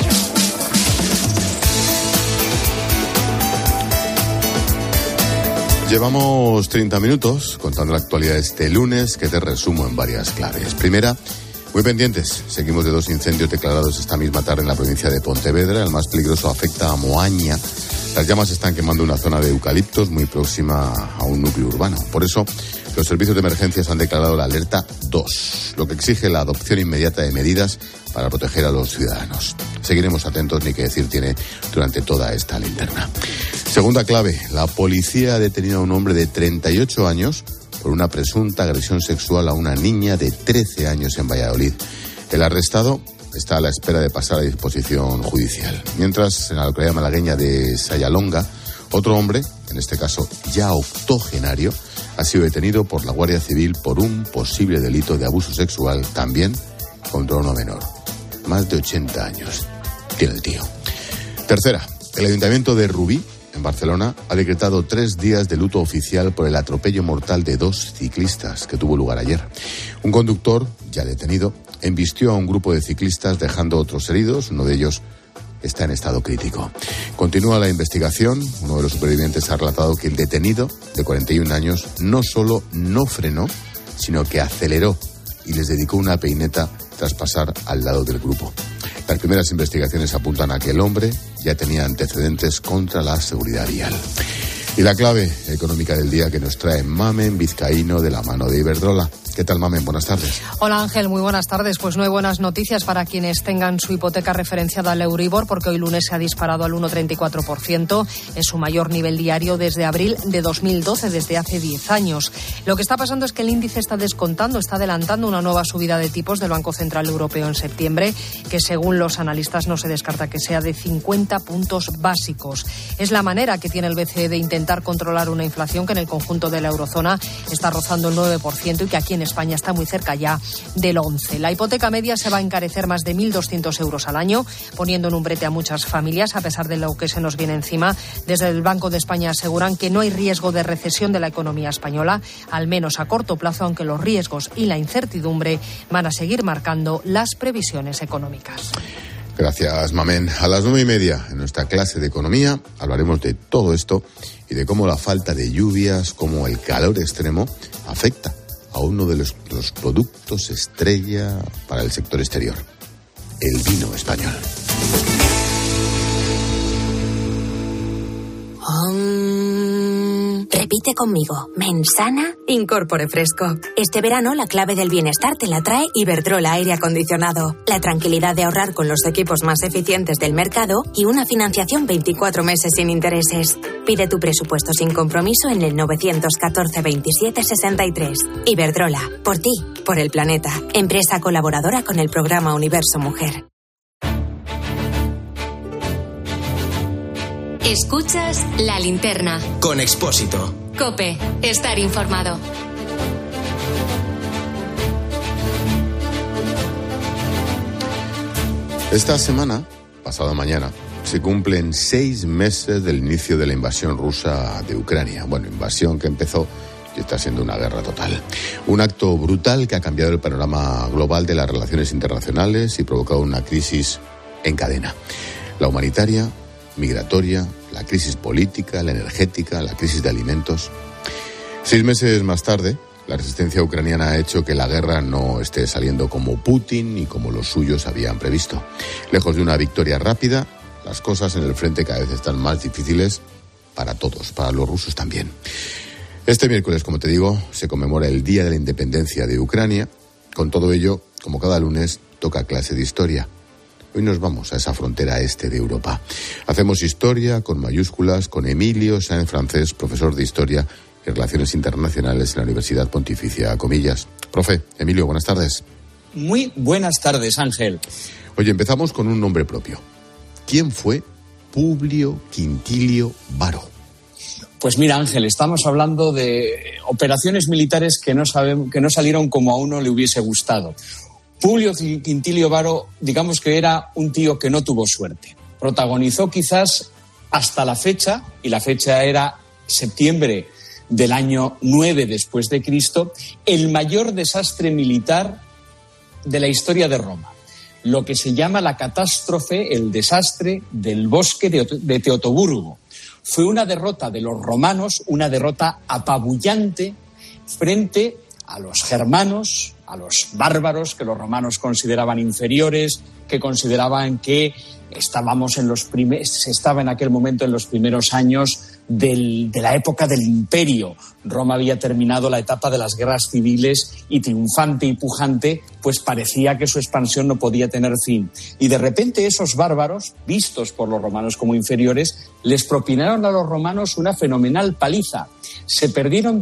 Llevamos treinta minutos contando la actualidad de este lunes, que te resumo en varias claves. Primera, muy pendientes. Seguimos de dos incendios declarados esta misma tarde en la provincia de Pontevedra. El más peligroso afecta a Moaña. Las llamas están quemando una zona de eucaliptos muy próxima a un núcleo urbano. Por eso, los servicios de emergencias han declarado la alerta dos, lo que exige la adopción inmediata de medidas para proteger a los ciudadanos. Seguiremos atentos, ni que decir tiene, durante toda esta linterna. Segunda clave, la policía ha detenido a un hombre de treinta y ocho años por una presunta agresión sexual a una niña de trece años en Valladolid. El arrestado está a la espera de pasar a disposición judicial. Mientras, en la localidad malagueña de Sayalonga, otro hombre, en este caso ya octogenario, ha sido detenido por la Guardia Civil por un posible delito de abuso sexual, también contra uno menor. Más de ochenta años tiene el tío. Tercera, el Ayuntamiento de Rubí, en Barcelona, ha decretado tres días de luto oficial por el atropello mortal de dos ciclistas que tuvo lugar ayer. Un conductor, ya detenido, embistió a un grupo de ciclistas dejando otros heridos. Uno de ellos está en estado crítico. Continúa la investigación. Uno de los supervivientes ha relatado que el detenido, de cuarenta y un años, no solo no frenó, sino que aceleró y les dedicó una peineta tras pasar al lado del grupo. Las primeras investigaciones apuntan a que el hombre ya tenía antecedentes contra la seguridad vial. Y la clave económica del día que nos trae Mamen Vizcaíno de la mano de Iberdrola. ¿Qué tal, Mamen? Buenas tardes. Hola, Ángel. Muy buenas tardes. Pues no hay buenas noticias para quienes tengan su hipoteca referenciada al Euribor, porque hoy lunes se ha disparado al uno coma treinta y cuatro por ciento. Es su mayor nivel diario desde abril de dos mil doce, desde hace diez años. Lo que está pasando es que el índice está descontando, está adelantando una nueva subida de tipos del Banco Central Europeo en septiembre, que según los analistas no se descarta que sea de cincuenta puntos básicos. Es la manera que tiene el B C E de intentar controlar una inflación que en el conjunto de la eurozona está rozando el nueve por ciento y que aquí en España está muy cerca ya del once por ciento. La hipoteca media se va a encarecer más de mil doscientos euros al año, poniendo en un brete a muchas familias, a pesar de lo que se nos viene encima. Desde el Banco de España aseguran que no hay riesgo de recesión de la economía española, al menos a corto plazo, aunque los riesgos y la incertidumbre van a seguir marcando las previsiones económicas. Gracias, Mamen. A las nueve y media, en nuestra clase de economía, hablaremos de todo esto y de cómo la falta de lluvias, cómo el calor extremo afecta a uno de los, los productos estrella para el sector exterior, el vino español. Um, repite conmigo. Mensana Incorpore Fresco. Este verano la clave del bienestar te la trae Iberdrola Aire Acondicionado. La tranquilidad de ahorrar con los equipos más eficientes del mercado y una financiación veinticuatro meses sin intereses. Pide tu presupuesto sin compromiso en el nueve uno cuatro, veintisiete, sesenta y tres. Iberdrola. Por ti, por el planeta. Empresa colaboradora con el programa Universo Mujer. Escuchas La Linterna. Con Expósito. COPE. Estar informado. Esta semana, pasado mañana, se cumplen seis meses del inicio de la invasión rusa de Ucrania. Bueno, invasión que empezó y está siendo una guerra total. Un acto brutal que ha cambiado el panorama global de las relaciones internacionales y provocado una crisis en cadena. La humanitaria, migratoria, la crisis política, la energética, la crisis de alimentos. Seis meses más tarde, la resistencia ucraniana ha hecho que la guerra no esté saliendo como Putin y como los suyos habían previsto. Lejos de una victoria rápida, las cosas en el frente cada vez están más difíciles para todos, para los rusos también. Este miércoles, como te digo, se conmemora el Día de la Independencia de Ucrania. Con todo ello, como cada lunes, toca clase de historia. Hoy nos vamos a esa frontera este de Europa. Hacemos historia con mayúsculas con Emilio Sáenz Francés, profesor de Historia y Relaciones Internacionales en la Universidad Pontificia Comillas. Profe, Emilio, buenas tardes. Muy buenas tardes, Ángel. Oye, empezamos con un nombre propio. ¿Quién fue Publio Quintilio Varo? Pues mira, Ángel, estamos hablando de operaciones militares que no sabemos, que no salieron como a uno le hubiese gustado. Publio Quintilio Varo, digamos que era un tío que no tuvo suerte. Protagonizó quizás hasta la fecha, y la fecha era septiembre del año nueve después de Cristo, el mayor desastre militar de la historia de Roma. Lo que se llama la catástrofe, el desastre del bosque de Teotoburgo. Fue una derrota de los romanos, una derrota apabullante frente a los germanos, a los bárbaros que los romanos consideraban inferiores, que consideraban que estábamos en los primer, se estaba en aquel momento en los primeros años del, de la época del imperio. Roma había terminado la etapa de las guerras civiles y triunfante y pujante, pues parecía que su expansión no podía tener fin. Y de repente esos bárbaros, vistos por los romanos como inferiores, les propinaron a los romanos una fenomenal paliza. Se perdieron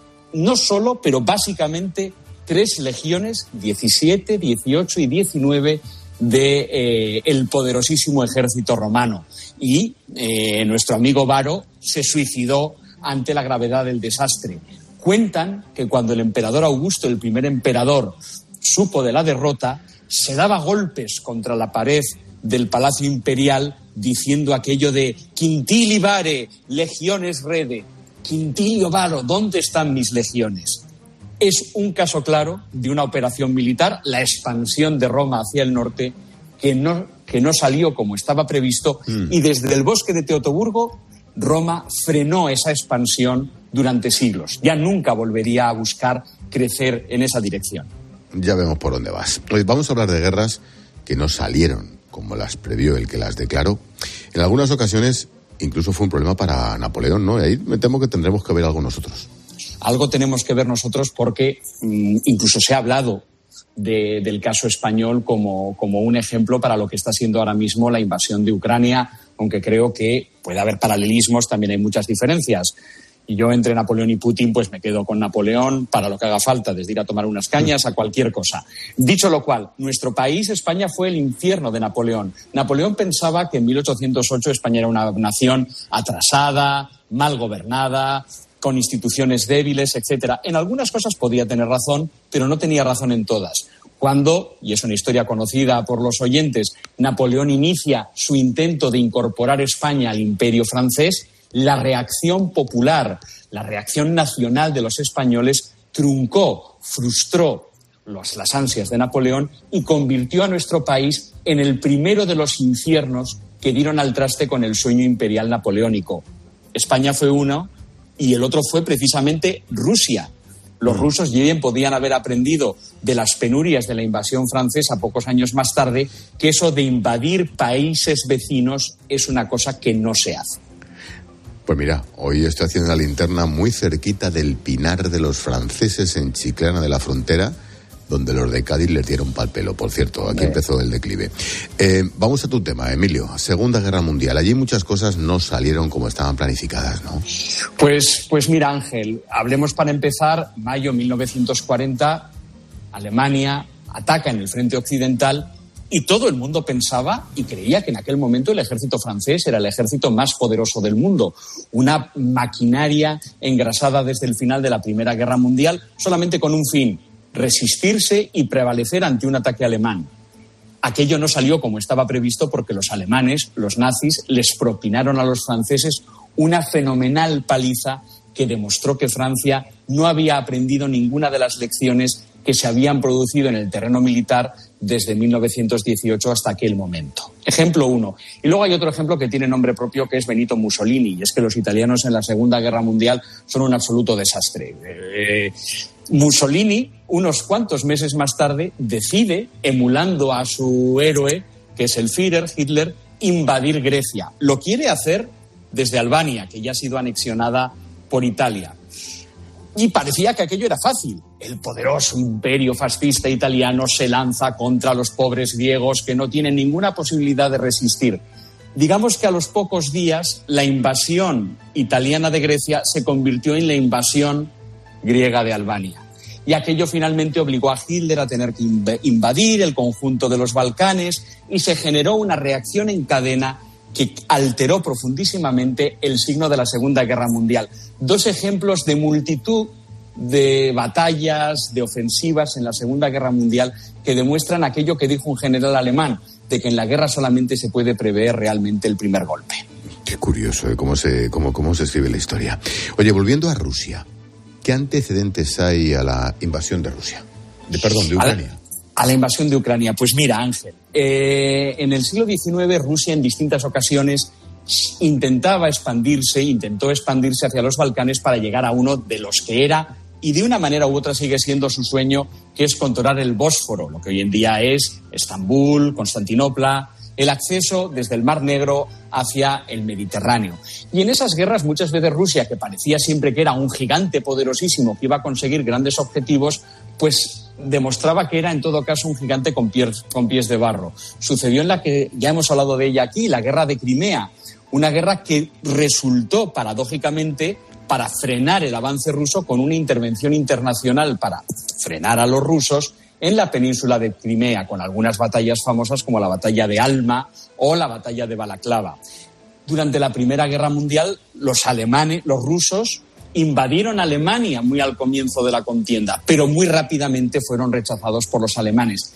no solo, pero básicamente tres legiones, diecisiete, dieciocho y diecinueve, de eh, el poderosísimo ejército romano. Y eh, nuestro amigo Varo se suicidó ante la gravedad del desastre. Cuentan que cuando el emperador Augusto, el primer emperador, supo de la derrota, se daba golpes contra la pared del Palacio Imperial diciendo aquello de Quintili Vare, legiones rede. Quintilio Varo, ¿dónde están mis legiones? Es un caso claro de una operación militar, la expansión de Roma hacia el norte, que no, que no salió como estaba previsto, mm. y desde el bosque de Teotoburgo, Roma frenó esa expansión durante siglos. Ya nunca volvería a buscar crecer en esa dirección. Ya vemos por dónde vas. Hoy vamos a hablar de guerras que no salieron como las previó el que las declaró. En algunas ocasiones incluso fue un problema para Napoleón, ¿no? Y ahí me temo que tendremos que ver algo nosotros. Algo tenemos que ver nosotros porque mmm, incluso se ha hablado de, del caso español como, como un ejemplo para lo que está siendo ahora mismo la invasión de Ucrania, aunque creo que puede haber paralelismos, también hay muchas diferencias. Y yo entre Napoleón y Putin pues me quedo con Napoleón para lo que haga falta, desde ir a tomar unas cañas a cualquier cosa. Dicho lo cual, nuestro país, España, fue el infierno de Napoleón. Napoleón pensaba que en mil ochocientos ocho España era una nación atrasada, mal gobernada, con instituciones débiles, etcétera. En algunas cosas podía tener razón, pero no tenía razón en todas. Cuando, y es una historia conocida por los oyentes, Napoleón inicia su intento de incorporar España al Imperio francés, la reacción popular, la reacción nacional de los españoles truncó, frustró los, las ansias de Napoleón y convirtió a nuestro país en el primero de los infiernos que dieron al traste con el sueño imperial napoleónico. España fue uno y el otro fue precisamente Rusia. Los rusos bien podían haber aprendido de las penurias de la invasión francesa pocos años más tarde que eso de invadir países vecinos es una cosa que no se hace. Pues mira, hoy estoy haciendo la linterna muy cerquita del Pinar de los franceses en Chiclana de la Frontera, donde los de Cádiz les dieron pal pelo. Por cierto, aquí empezó el declive. Eh, vamos a tu tema, Emilio. Segunda Guerra Mundial. Allí muchas cosas no salieron como estaban planificadas, ¿no? Pues, pues mira, Ángel, hablemos para empezar. Mayo de mil novecientos cuarenta, Alemania ataca en el frente occidental y todo el mundo pensaba y creía que en aquel momento el ejército francés era el ejército más poderoso del mundo. Una maquinaria engrasada desde el final de la Primera Guerra Mundial solamente con un fin: resistirse y prevalecer ante un ataque alemán. Aquello no salió como estaba previsto porque los alemanes, los nazis, les propinaron a los franceses una fenomenal paliza que demostró que Francia no había aprendido ninguna de las lecciones que se habían producido en el terreno militar desde mil novecientos dieciocho hasta aquel momento. Ejemplo uno. Y luego hay otro ejemplo que tiene nombre propio, que es Benito Mussolini, y es que los italianos en la Segunda Guerra Mundial son un absoluto desastre. Eh, Mussolini, unos cuantos meses más tarde, decide, emulando a su héroe, que es el Führer, Hitler, invadir Grecia. Lo quiere hacer desde Albania, que ya ha sido anexionada por Italia. Y parecía que aquello era fácil. El poderoso imperio fascista italiano se lanza contra los pobres griegos que no tienen ninguna posibilidad de resistir. Digamos que a los pocos días la invasión italiana de Grecia se convirtió en la invasión griega de Albania. Y aquello finalmente obligó a Hitler a tener que invadir el conjunto de los Balcanes y se generó una reacción en cadena que alteró profundísimamente el signo de la Segunda Guerra Mundial. Dos ejemplos de multitud de batallas, de ofensivas en la Segunda Guerra Mundial que demuestran aquello que dijo un general alemán, de que en la guerra solamente se puede prever realmente el primer golpe. Qué curioso, ¿eh? cómo se, cómo, cómo se escribe la historia. Oye, volviendo a Rusia, ¿qué antecedentes hay a la invasión de Rusia? De, perdón, de Ucrania. A la invasión de Ucrania. Pues mira, Ángel, eh, en el siglo diecinueve Rusia en distintas ocasiones intentaba expandirse, intentó expandirse hacia los Balcanes para llegar a uno de los que era, y de una manera u otra sigue siendo su sueño, que es controlar el Bósforo, lo que hoy en día es Estambul, Constantinopla, el acceso desde el Mar Negro hacia el Mediterráneo. Y en esas guerras muchas veces Rusia, que parecía siempre que era un gigante poderosísimo que iba a conseguir grandes objetivos, pues demostraba que era en todo caso un gigante con pies, con pies de barro. Sucedió en la que ya hemos hablado de ella aquí, la guerra de Crimea, una guerra que resultó paradójicamente para frenar el avance ruso con una intervención internacional para frenar a los rusos en la península de Crimea, con algunas batallas famosas como la batalla de Alma o la batalla de Balaclava. Durante la Primera Guerra Mundial, los alemanes, los rusos, invadieron Alemania muy al comienzo de la contienda, pero muy rápidamente fueron rechazados por los alemanes.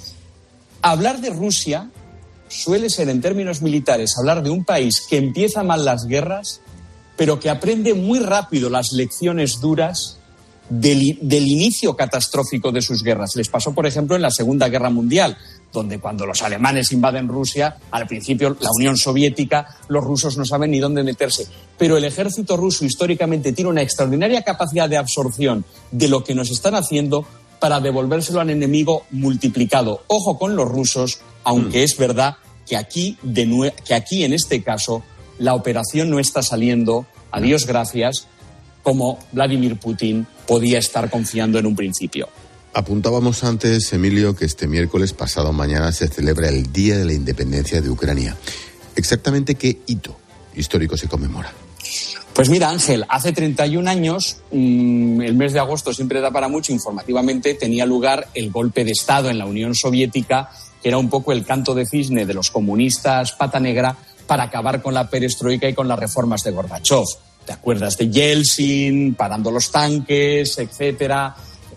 Hablar de Rusia suele ser, en términos militares, hablar de un país que empieza mal las guerras, pero que aprende muy rápido las lecciones duras del, del inicio catastrófico de sus guerras. Les pasó, por ejemplo, en la Segunda Guerra Mundial, donde cuando los alemanes invaden Rusia, al principio la Unión Soviética, los rusos no saben ni dónde meterse. Pero el ejército ruso históricamente tiene una extraordinaria capacidad de absorción de lo que nos están haciendo para devolvérselo al enemigo multiplicado. Ojo con los rusos, aunque mm. es verdad que aquí, de nue- que aquí en este caso la operación no está saliendo, a Dios gracias, como Vladimir Putin podía estar confiando en un principio. Apuntábamos antes, Emilio, que este miércoles pasado mañana se celebra el Día de la Independencia de Ucrania. ¿Exactamente qué hito histórico se conmemora? Pues mira, Ángel, hace treinta y un años, mmm, el mes de agosto siempre da para mucho, informativamente tenía lugar el golpe de Estado en la Unión Soviética, que era un poco el canto de cisne de los comunistas pata negra para acabar con la perestroika y con las reformas de Gorbachov. ¿Te acuerdas de Yeltsin, parando los tanques, etcétera?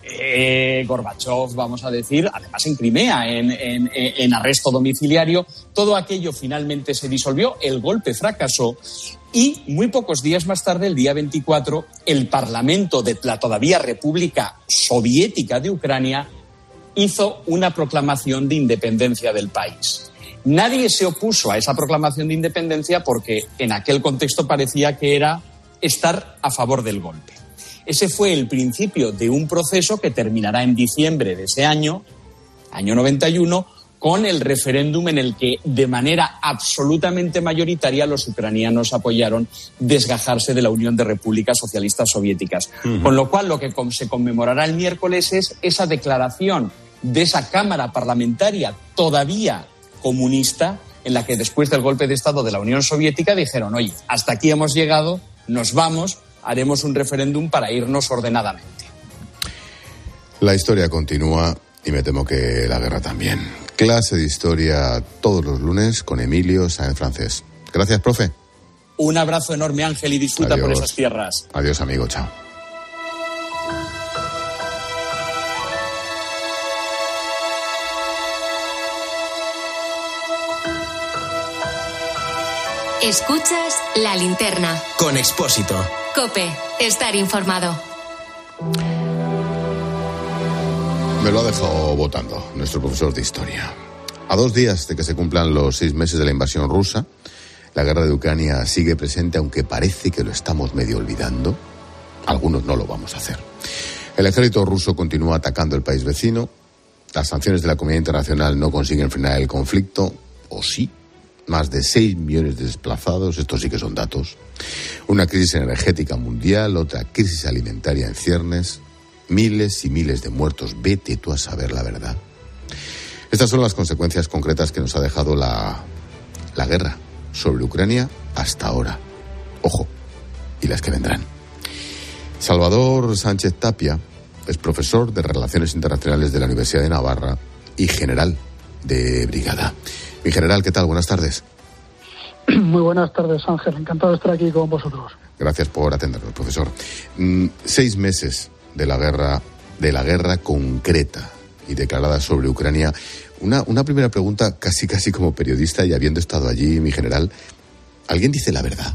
Eh, Gorbachov, vamos a decir, además en Crimea, en, en, en arresto domiciliario. Todo aquello finalmente se disolvió, el golpe fracasó y muy pocos días más tarde, el día veinticuatro, el Parlamento de la todavía República Soviética de Ucrania hizo una proclamación de independencia del país. Nadie se opuso a esa proclamación de independencia porque en aquel contexto parecía que era estar a favor del golpe. Ese fue el principio de un proceso que terminará en diciembre de ese año, año noventa y uno, con el referéndum en el que de manera absolutamente mayoritaria los ucranianos apoyaron desgajarse de la Unión de Repúblicas Socialistas Soviéticas. Uh-huh. Con lo cual lo que se conmemorará el miércoles es esa declaración de esa Cámara Parlamentaria todavía comunista, en la que después del golpe de Estado de la Unión Soviética dijeron, oye, hasta aquí hemos llegado, nos vamos, haremos un referéndum para irnos ordenadamente. La historia continúa y me temo que la guerra también. Clase de historia todos los lunes con Emilio Sáenz Francés. Gracias, profe. Un abrazo enorme, Ángel, y disfruta Adiós. Por esas tierras. Adiós, amigo, chao. Escuchas La Linterna. Con Expósito. COPE. Estar informado. Me lo ha dejado votando nuestro profesor de historia. A dos días de que se cumplan los seis meses de la invasión rusa, la guerra de Ucrania sigue presente, aunque parece que lo estamos medio olvidando. Algunos no lo vamos a hacer. El ejército ruso continúa atacando el país vecino. Las sanciones de la comunidad internacional no consiguen frenar el conflicto, o sí. Más de seis millones de desplazados, estos sí que son datos. Una crisis energética mundial, otra crisis alimentaria en ciernes. Miles y miles de muertos, vete tú a saber la verdad. Estas son las consecuencias concretas que nos ha dejado la, la guerra sobre Ucrania hasta ahora. Ojo, y las que vendrán. Salvador Sánchez Tapia es profesor de Relaciones Internacionales de la Universidad de Navarra y general de brigada. Mi general, ¿qué tal? Buenas tardes. Muy buenas tardes, Ángel. Encantado de estar aquí con vosotros. Gracias por atendernos, profesor. Mm, seis meses de la guerra, de la guerra concreta y declarada sobre Ucrania. Una, una primera pregunta, casi casi como periodista y habiendo estado allí, mi general. ¿Alguien dice la verdad?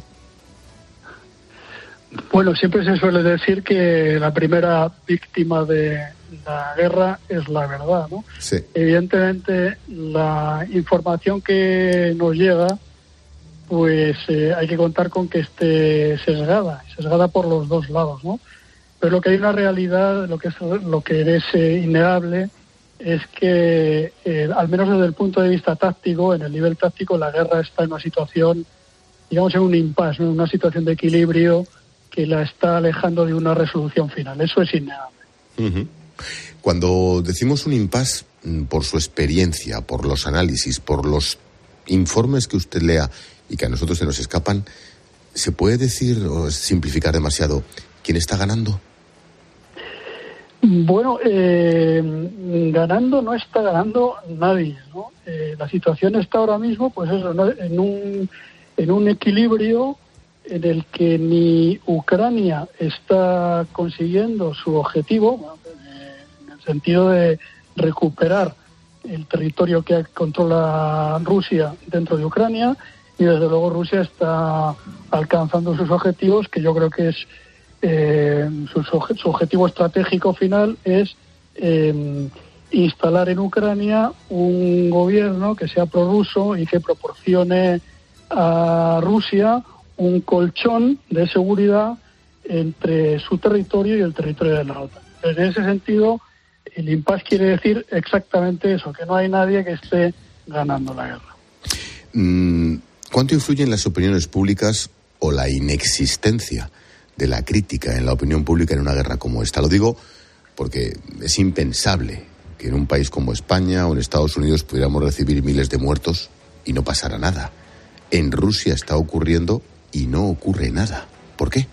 Bueno, siempre se suele decir que la primera víctima de la guerra es la verdad, ¿no? Sí. Evidentemente, la información que nos llega, pues eh, hay que contar con que esté sesgada, sesgada por los dos lados, ¿no? Pero lo que hay una realidad, lo que es, lo que es eh, innegable, es que, eh, al menos desde el punto de vista táctico, en el nivel táctico, la guerra está en una situación, digamos, en un impasse, ¿no? En una situación de equilibrio que la está alejando de una resolución final. Eso es innegable. Uh-huh. Cuando decimos un impasse, por su experiencia, por los análisis, por los informes que usted lea y que a nosotros se nos escapan, ¿se puede decir o simplificar demasiado quién está ganando? Bueno, eh, ganando no está ganando nadie, ¿no? Eh, la situación está ahora mismo, pues eso, ¿no? en un en un equilibrio en el que ni Ucrania está consiguiendo su objetivo, bueno, eh, en el sentido de recuperar el territorio que controla Rusia dentro de Ucrania, y desde luego Rusia está alcanzando sus objetivos, que yo creo que es eh, su, su objetivo estratégico final es eh, instalar en Ucrania un gobierno que sea prorruso y que proporcione a Rusia un colchón de seguridad entre su territorio y el territorio de la OTAN. En ese sentido, el impasse quiere decir exactamente eso, que no hay nadie que esté ganando la guerra. ¿Cuánto influyen las opiniones públicas o la inexistencia de la crítica en la opinión pública en una guerra como esta? Lo digo porque es impensable que en un país como España o en Estados Unidos pudiéramos recibir miles de muertos y no pasara nada. En Rusia está ocurriendo y no ocurre nada. ¿Por qué?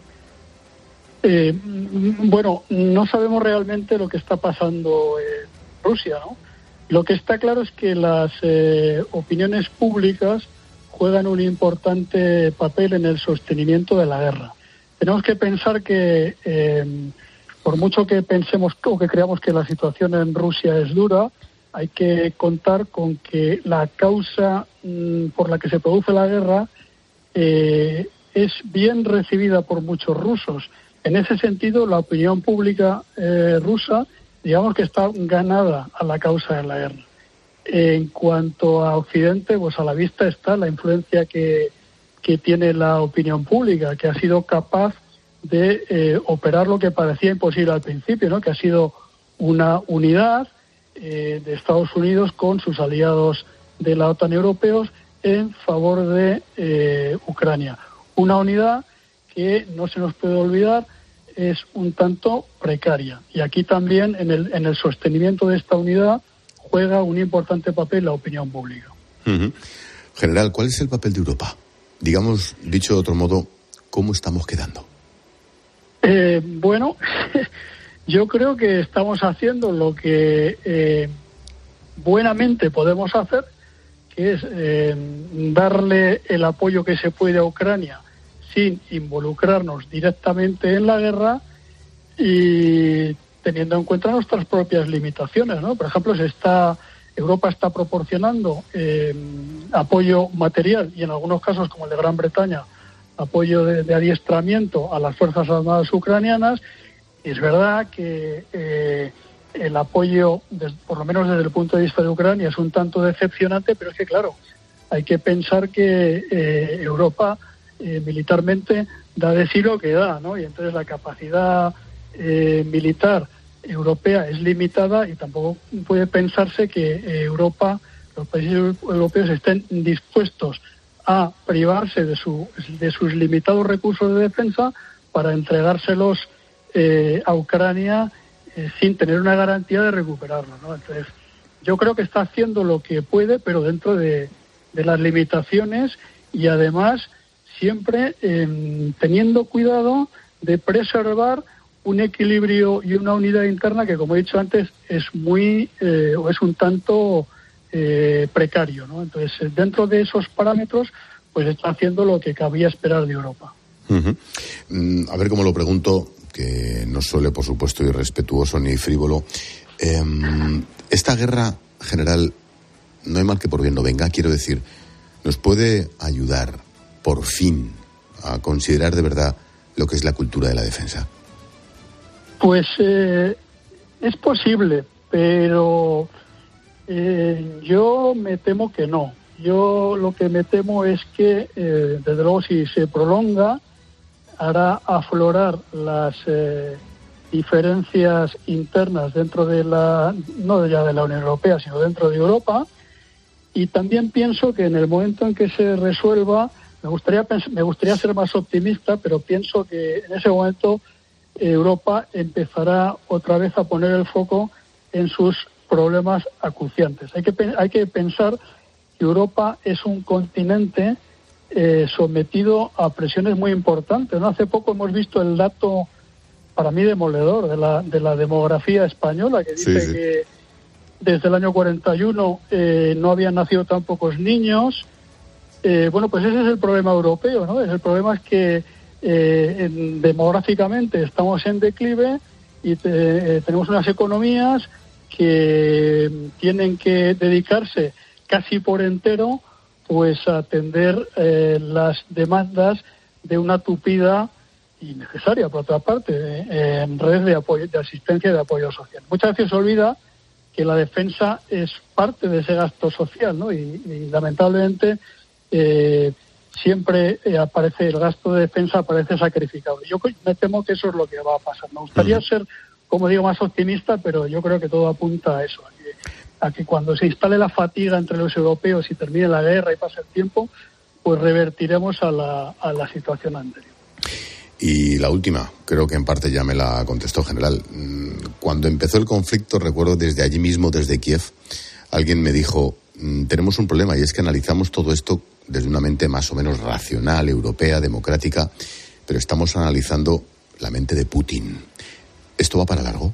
Eh, bueno, no sabemos realmente lo que está pasando en Rusia, ¿no? Lo que está claro es que las eh, opiniones públicas juegan un importante papel en el sostenimiento de la guerra. Tenemos que pensar que, eh, por mucho que pensemos o que creamos que la situación en Rusia es dura, hay que contar con que la causa mmm, por la que se produce la guerra eh, es bien recibida por muchos rusos. En ese sentido, la opinión pública eh, rusa, digamos que está ganada a la causa de la guerra. En cuanto a Occidente, pues a la vista está la influencia que, que tiene la opinión pública, que ha sido capaz de eh, operar lo que parecía imposible al principio, ¿no? Que ha sido una unidad eh, de Estados Unidos con sus aliados de la OTAN europeos en favor de eh, Ucrania. Una unidad que, no se nos puede olvidar, es un tanto precaria. Y aquí también, en el, en el sostenimiento de esta unidad, juega un importante papel la opinión pública. Uh-huh. General, ¿cuál es el papel de Europa? Digamos, dicho de otro modo, ¿cómo estamos quedando? Eh, bueno, yo creo que estamos haciendo lo que eh, buenamente podemos hacer, que es eh, darle el apoyo que se puede a Ucrania sin involucrarnos directamente en la guerra y teniendo en cuenta nuestras propias limitaciones, ¿no? Por ejemplo, se está, Europa está proporcionando eh, apoyo material y en algunos casos, como el de Gran Bretaña, apoyo de, de adiestramiento a las Fuerzas Armadas ucranianas. Y es verdad que eh, el apoyo, por lo menos desde el punto de vista de Ucrania, es un tanto decepcionante, pero es que, claro, hay que pensar que eh, Europa eh, militarmente da de sí lo que da, ¿no? Y entonces la capacidad eh, militar europea es limitada y tampoco puede pensarse que eh, Europa, los países europeos estén dispuestos a privarse de, su, de sus limitados recursos de defensa para entregárselos eh, a Ucrania eh, sin tener una garantía de recuperarlo, ¿no? Entonces, yo creo que está haciendo lo que puede, pero dentro de, de las limitaciones y además siempre eh, teniendo cuidado de preservar un equilibrio y una unidad interna que, como he dicho antes, es muy eh, o es un tanto eh, precario, ¿no? Entonces, dentro de esos parámetros, pues está haciendo lo que cabía esperar de Europa. Uh-huh. Mm, a ver cómo lo pregunto, que no suele, por supuesto, irrespetuoso ni frívolo. Eh, esta guerra, general, no hay mal que por bien no venga, quiero decir, ¿nos puede ayudar, por fin, a considerar de verdad lo que es la cultura de la defensa? Pues eh, es posible, pero eh, yo me temo que no. Yo lo que me temo es que, eh, desde luego, si se prolonga, hará aflorar las eh, diferencias internas dentro de la, no ya de la Unión Europea, sino dentro de Europa. Y también pienso que en el momento en que se resuelva, me gustaría pens- me gustaría ser más optimista, pero pienso que en ese momento Europa empezará otra vez a poner el foco en sus problemas acuciantes. Hay que hay que pensar que Europa es un continente eh, sometido a presiones muy importantes, ¿no? Hace poco hemos visto el dato, para mí demoledor, de la de la demografía española, que dice sí, sí. que desde el año cuarenta y uno eh, no habían nacido tan pocos niños. Eh, bueno, pues ese es el problema europeo, ¿no? El problema es que eh, en, demográficamente estamos en declive y te, eh, tenemos unas economías que tienen que dedicarse casi por entero pues a atender eh, las demandas de una tupida y necesaria, por otra parte, eh, en red de apoyo, de asistencia y de apoyo social. Muchas veces se olvida que la defensa es parte de ese gasto social, ¿no? Y, y lamentablemente eh, siempre eh, aparece el gasto de defensa aparece sacrificado. Yo me temo que eso es lo que va a pasar. Me gustaría uh-huh. ser, como digo, más optimista, pero yo creo que todo apunta a eso, a que, a que cuando se instale la fatiga entre los europeos y termine la guerra y pase el tiempo, pues revertiremos a la, a la situación anterior. Y la última, creo que en parte ya me la contestó, general. Cuando empezó el conflicto, recuerdo desde allí mismo, desde Kiev, alguien me dijo, tenemos un problema y es que analizamos todo esto desde una mente más o menos racional, europea, democrática, pero estamos analizando la mente de Putin. ¿Esto va para largo?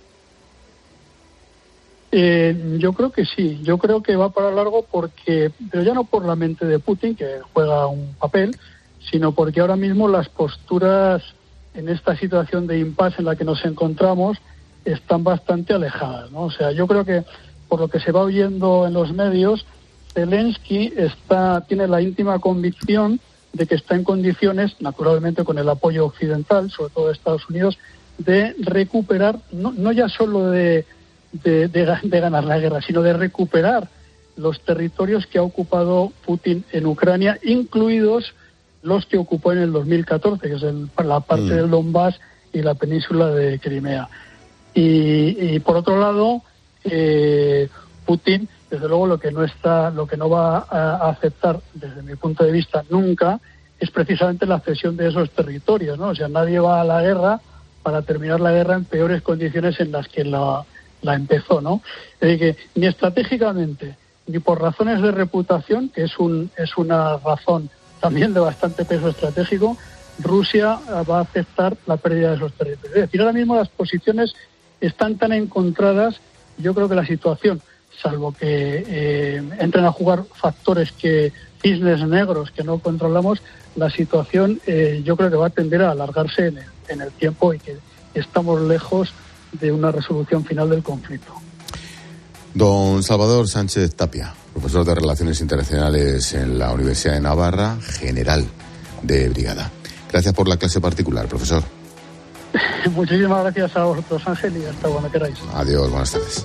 Eh, yo creo que sí, yo creo que va para largo porque, pero ya no por la mente de Putin, que juega un papel, sino porque ahora mismo las posturas en esta situación de impasse en la que nos encontramos están bastante alejadas, ¿no? O sea, yo creo que por lo que se va oyendo en los medios, Zelensky está tiene la íntima convicción de que está en condiciones, naturalmente con el apoyo occidental, sobre todo de Estados Unidos, de recuperar, no, no ya solo de, de, de, de ganar la guerra, sino de recuperar los territorios que ha ocupado Putin en Ucrania, incluidos los que ocupó en el dos mil catorce, que es el, la parte mm. del Donbass y la península de Crimea. Y, y por otro lado, eh, Putin, desde luego, lo que no está, lo que no va a aceptar, desde mi punto de vista, nunca, es precisamente la cesión de esos territorios, ¿no? O sea, nadie va a la guerra para terminar la guerra en peores condiciones en las que la, la empezó, ¿no? Es decir, que ni estratégicamente ni por razones de reputación, que es un es una razón también de bastante peso estratégico, Rusia va a aceptar la pérdida de esos territorios. Es decir, ahora mismo las posiciones están tan encontradas, yo creo que la situación, salvo que eh, entren a jugar factores que cisnes negros que no controlamos, la situación eh, yo creo que va a tender a alargarse en el, en el tiempo y que estamos lejos de una resolución final del conflicto. Don Salvador Sánchez Tapia, profesor de Relaciones Internacionales en la Universidad de Navarra, general de brigada. Gracias por la clase particular, profesor. Muchísimas gracias a vosotros, Ángel, y hasta cuando queráis. Adiós, buenas tardes.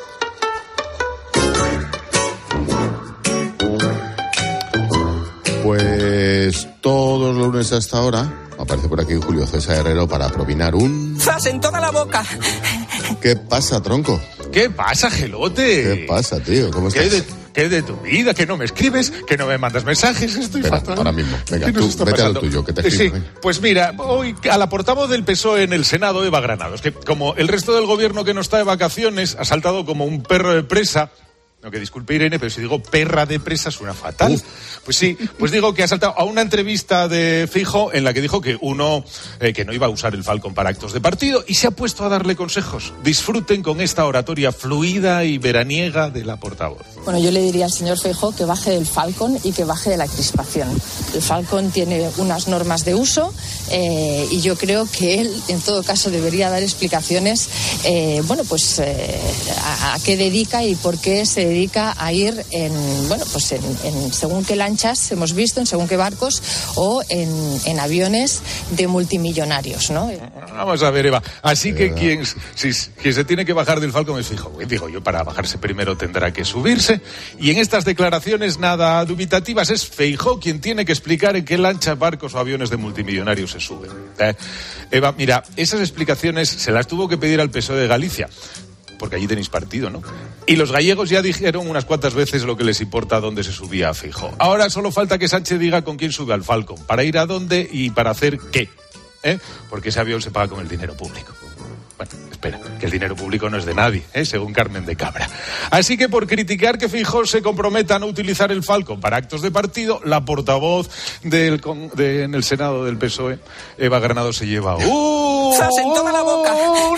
Pues todos los lunes hasta ahora aparece por aquí Julio César Herrero para propinar un... ¡Zas en toda la boca! ¿Qué pasa, tronco? ¿Qué pasa, Gelote? ¿Qué pasa, tío? ¿Cómo estás? ¿Qué de, qué de tu vida? ¿Que no me escribes? ¿Que no me mandas mensajes? Estoy Espera, fatal. ahora mismo. Venga, tú vete pasando? a lo tuyo, que te escribo. Sí, pues mira, hoy a la portavoz del P S O E en el Senado, Eva Granados, que como el resto del gobierno que no está de vacaciones, ha saltado como un perro de presa. No, que disculpe, Irene, pero si digo perra de presa suena fatal. Uf. Pues sí, pues digo que ha saltado a una entrevista de Feijóo en la que dijo que uno, eh, que no iba a usar el Falcon para actos de partido, y se ha puesto a darle consejos. Disfruten con esta oratoria fluida y veraniega de la portavoz. Bueno, yo le diría al señor Feijóo que baje del Falcon y que baje de la crispación. El Falcon tiene unas normas de uso eh, y yo creo que él, en todo caso, debería dar explicaciones, eh, bueno, pues eh, a, a qué dedica y por qué se dedica a ir en, bueno, pues en, en según qué lanchas hemos visto, en según qué barcos o en, en aviones de multimillonarios, ¿no? Vamos a ver, Eva. Así que quien, si, quien se tiene que bajar del Falcon es Feijóo. Digo yo, para bajarse primero tendrá que subirse. Y en estas declaraciones nada dubitativas es Feijóo quien tiene que explicar en qué lanchas, barcos o aviones de multimillonarios se suben. ¿Eh? Eva, mira, esas explicaciones se las tuvo que pedir al P S O E de Galicia, porque allí tenéis partido, ¿no? Y los gallegos ya dijeron unas cuantas veces lo que les importa a dónde se subía a Feijóo. Ahora solo falta que Sánchez diga con quién sube al Falcon, para ir a dónde y para hacer qué, ¿eh? Porque ese avión se paga con el dinero público. Bueno, espera, que el dinero público no es de nadie, ¿eh? Según Carmen de Cabra. Así que por criticar que Feijóo se comprometa a no utilizar el Falcon para actos de partido, la portavoz del, de, en el Senado del P S O E, Eva Granados, se lleva ¡Uh! ¡Zas en toda la boca!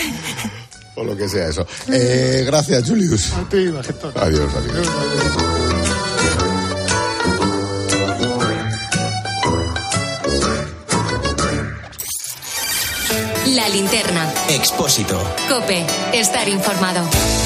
O lo que sea eso. Eh, gracias, Julius. A ti, Bajetón. Adiós, adiós. La linterna. Expósito. COPE. Estar informado.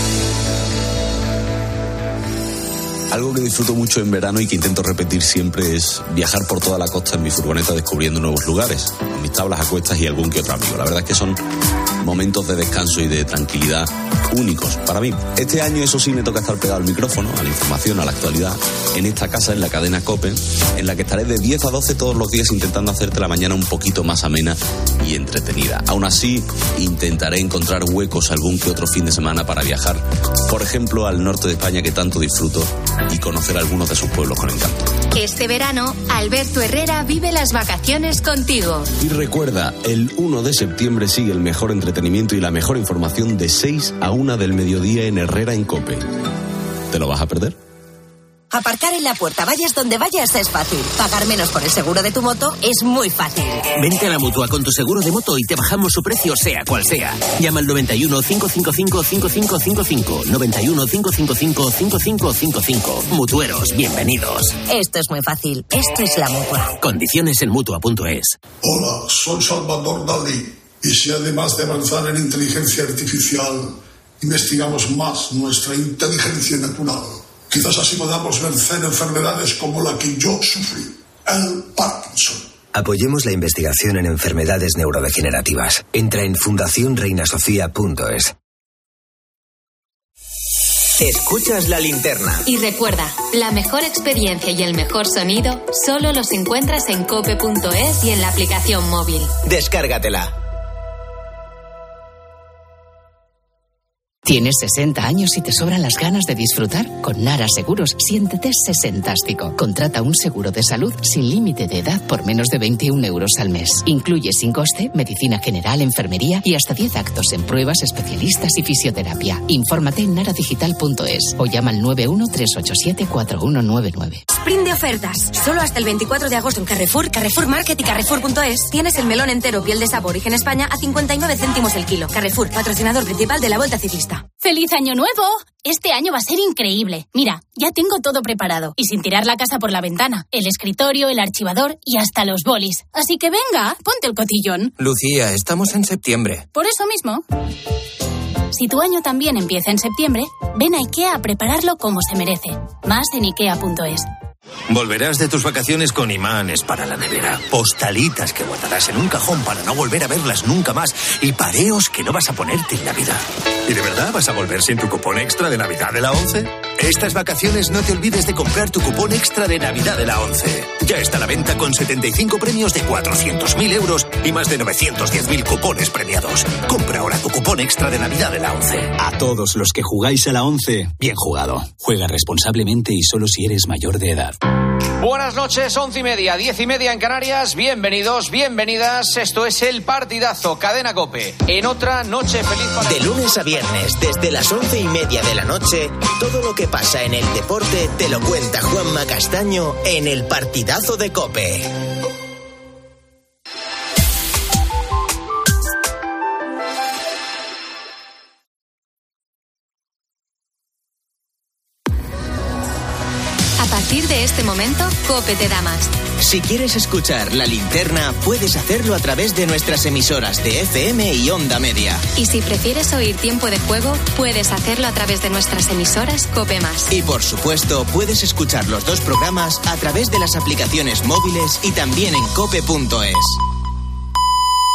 Algo que disfruto mucho en verano y que intento repetir siempre es viajar por toda la costa en mi furgoneta descubriendo nuevos lugares, con mis tablas a cuestas y algún que otro amigo. La verdad es que son momentos de descanso y de tranquilidad únicos para mí. Este año, eso sí, me toca estar pegado al micrófono, a la información, a la actualidad, en esta casa, en la cadena COPE, en la que estaré de diez a doce todos los días intentando hacerte la mañana un poquito más amena y entretenida. Aún así, intentaré encontrar huecos algún que otro fin de semana para viajar, por ejemplo, al norte de España, que tanto disfruto, y conocer algunos de sus pueblos con encanto. Este verano, Alberto Herrera vive las vacaciones contigo. Y recuerda, el uno de septiembre sigue el mejor entretenimiento y la mejor información de seis a una del mediodía en Herrera en COPE. ¿Te lo vas a perder? Aparcar en la puerta, vayas donde vayas, es fácil. Pagar menos por el seguro de tu moto es muy fácil. Vente a la Mutua con tu seguro de moto y te bajamos su precio, sea cual sea. Llama al noventa y uno, cinco cinco cinco, cinco cinco cinco cinco. noventa y uno, cinco cinco cinco, cinco cinco cinco cinco. Mutueros, bienvenidos. Esto es muy fácil. Esto es la Mutua. Condiciones en Mutua punto es. Hola, soy Salvador Dalí. Y si además de avanzar en inteligencia artificial, investigamos más nuestra inteligencia natural, quizás así podamos vencer enfermedades como la que yo sufrí, el Parkinson. Apoyemos la investigación en enfermedades neurodegenerativas. Entra en fundación reina sofía punto es. Escuchas la linterna. Y recuerda, la mejor experiencia y el mejor sonido solo los encuentras en cope punto es y en la aplicación móvil. Descárgatela. ¿Tienes sesenta años y te sobran las ganas de disfrutar? Con Nara Seguros, siéntete sesentástico. Contrata un seguro de salud sin límite de edad por menos de veintiún euros al mes. Incluye sin coste medicina general, enfermería y hasta diez actos en pruebas, especialistas y fisioterapia. Infórmate en nara digital punto es o llama al nueve uno tres ocho siete cuatro uno nueve nueve. Sprint de ofertas. Solo hasta el veinticuatro de agosto en Carrefour, Carrefour Market y Carrefour punto es. Tienes el melón entero piel de sabor Origen España a cincuenta y nueve céntimos el kilo. Carrefour, patrocinador principal de la Vuelta Ciclista. ¡Feliz Año Nuevo! Este año va a ser increíble. Mira, ya tengo todo preparado. Y sin tirar la casa por la ventana. El escritorio, el archivador y hasta los bolis. Así que venga, ponte el cotillón. Lucía, estamos en septiembre. Por eso mismo. Si tu año también empieza en septiembre, ven a IKEA a prepararlo como se merece. Más en ikea punto es. Volverás de tus vacaciones con imanes para la nevera, postalitas que guardarás en un cajón para no volver a verlas nunca más y pareos que no vas a ponerte en Navidad. ¿Y de verdad vas a volver sin tu cupón extra de Navidad de la ONCE? Estas vacaciones no te olvides de comprar tu cupón extra de Navidad de la ONCE. Ya está a la venta con setenta y cinco premios de cuatrocientos mil euros y más de novecientos diez mil cupones premiados. Compra ahora tu cupón extra de Navidad de la ONCE. A todos los que jugáis a la ONCE, bien jugado. Juega responsablemente y solo si eres mayor de edad. Buenas noches, once y media, diez y media en Canarias. Bienvenidos, bienvenidas. Esto es El Partidazo, Cadena COPE. En otra noche feliz para... De lunes a viernes, desde las once y media de la noche, todo lo que pasa en el deporte te lo cuenta Juanma Castaño en El Partidazo de COPE. A partir de este momento, COPE te da más. Si quieres escuchar La Linterna, puedes hacerlo a través de nuestras emisoras de F M y Onda Media. Y si prefieres oír Tiempo de Juego, puedes hacerlo a través de nuestras emisoras COPE más. Y por supuesto, puedes escuchar los dos programas a través de las aplicaciones móviles y también en cope punto es.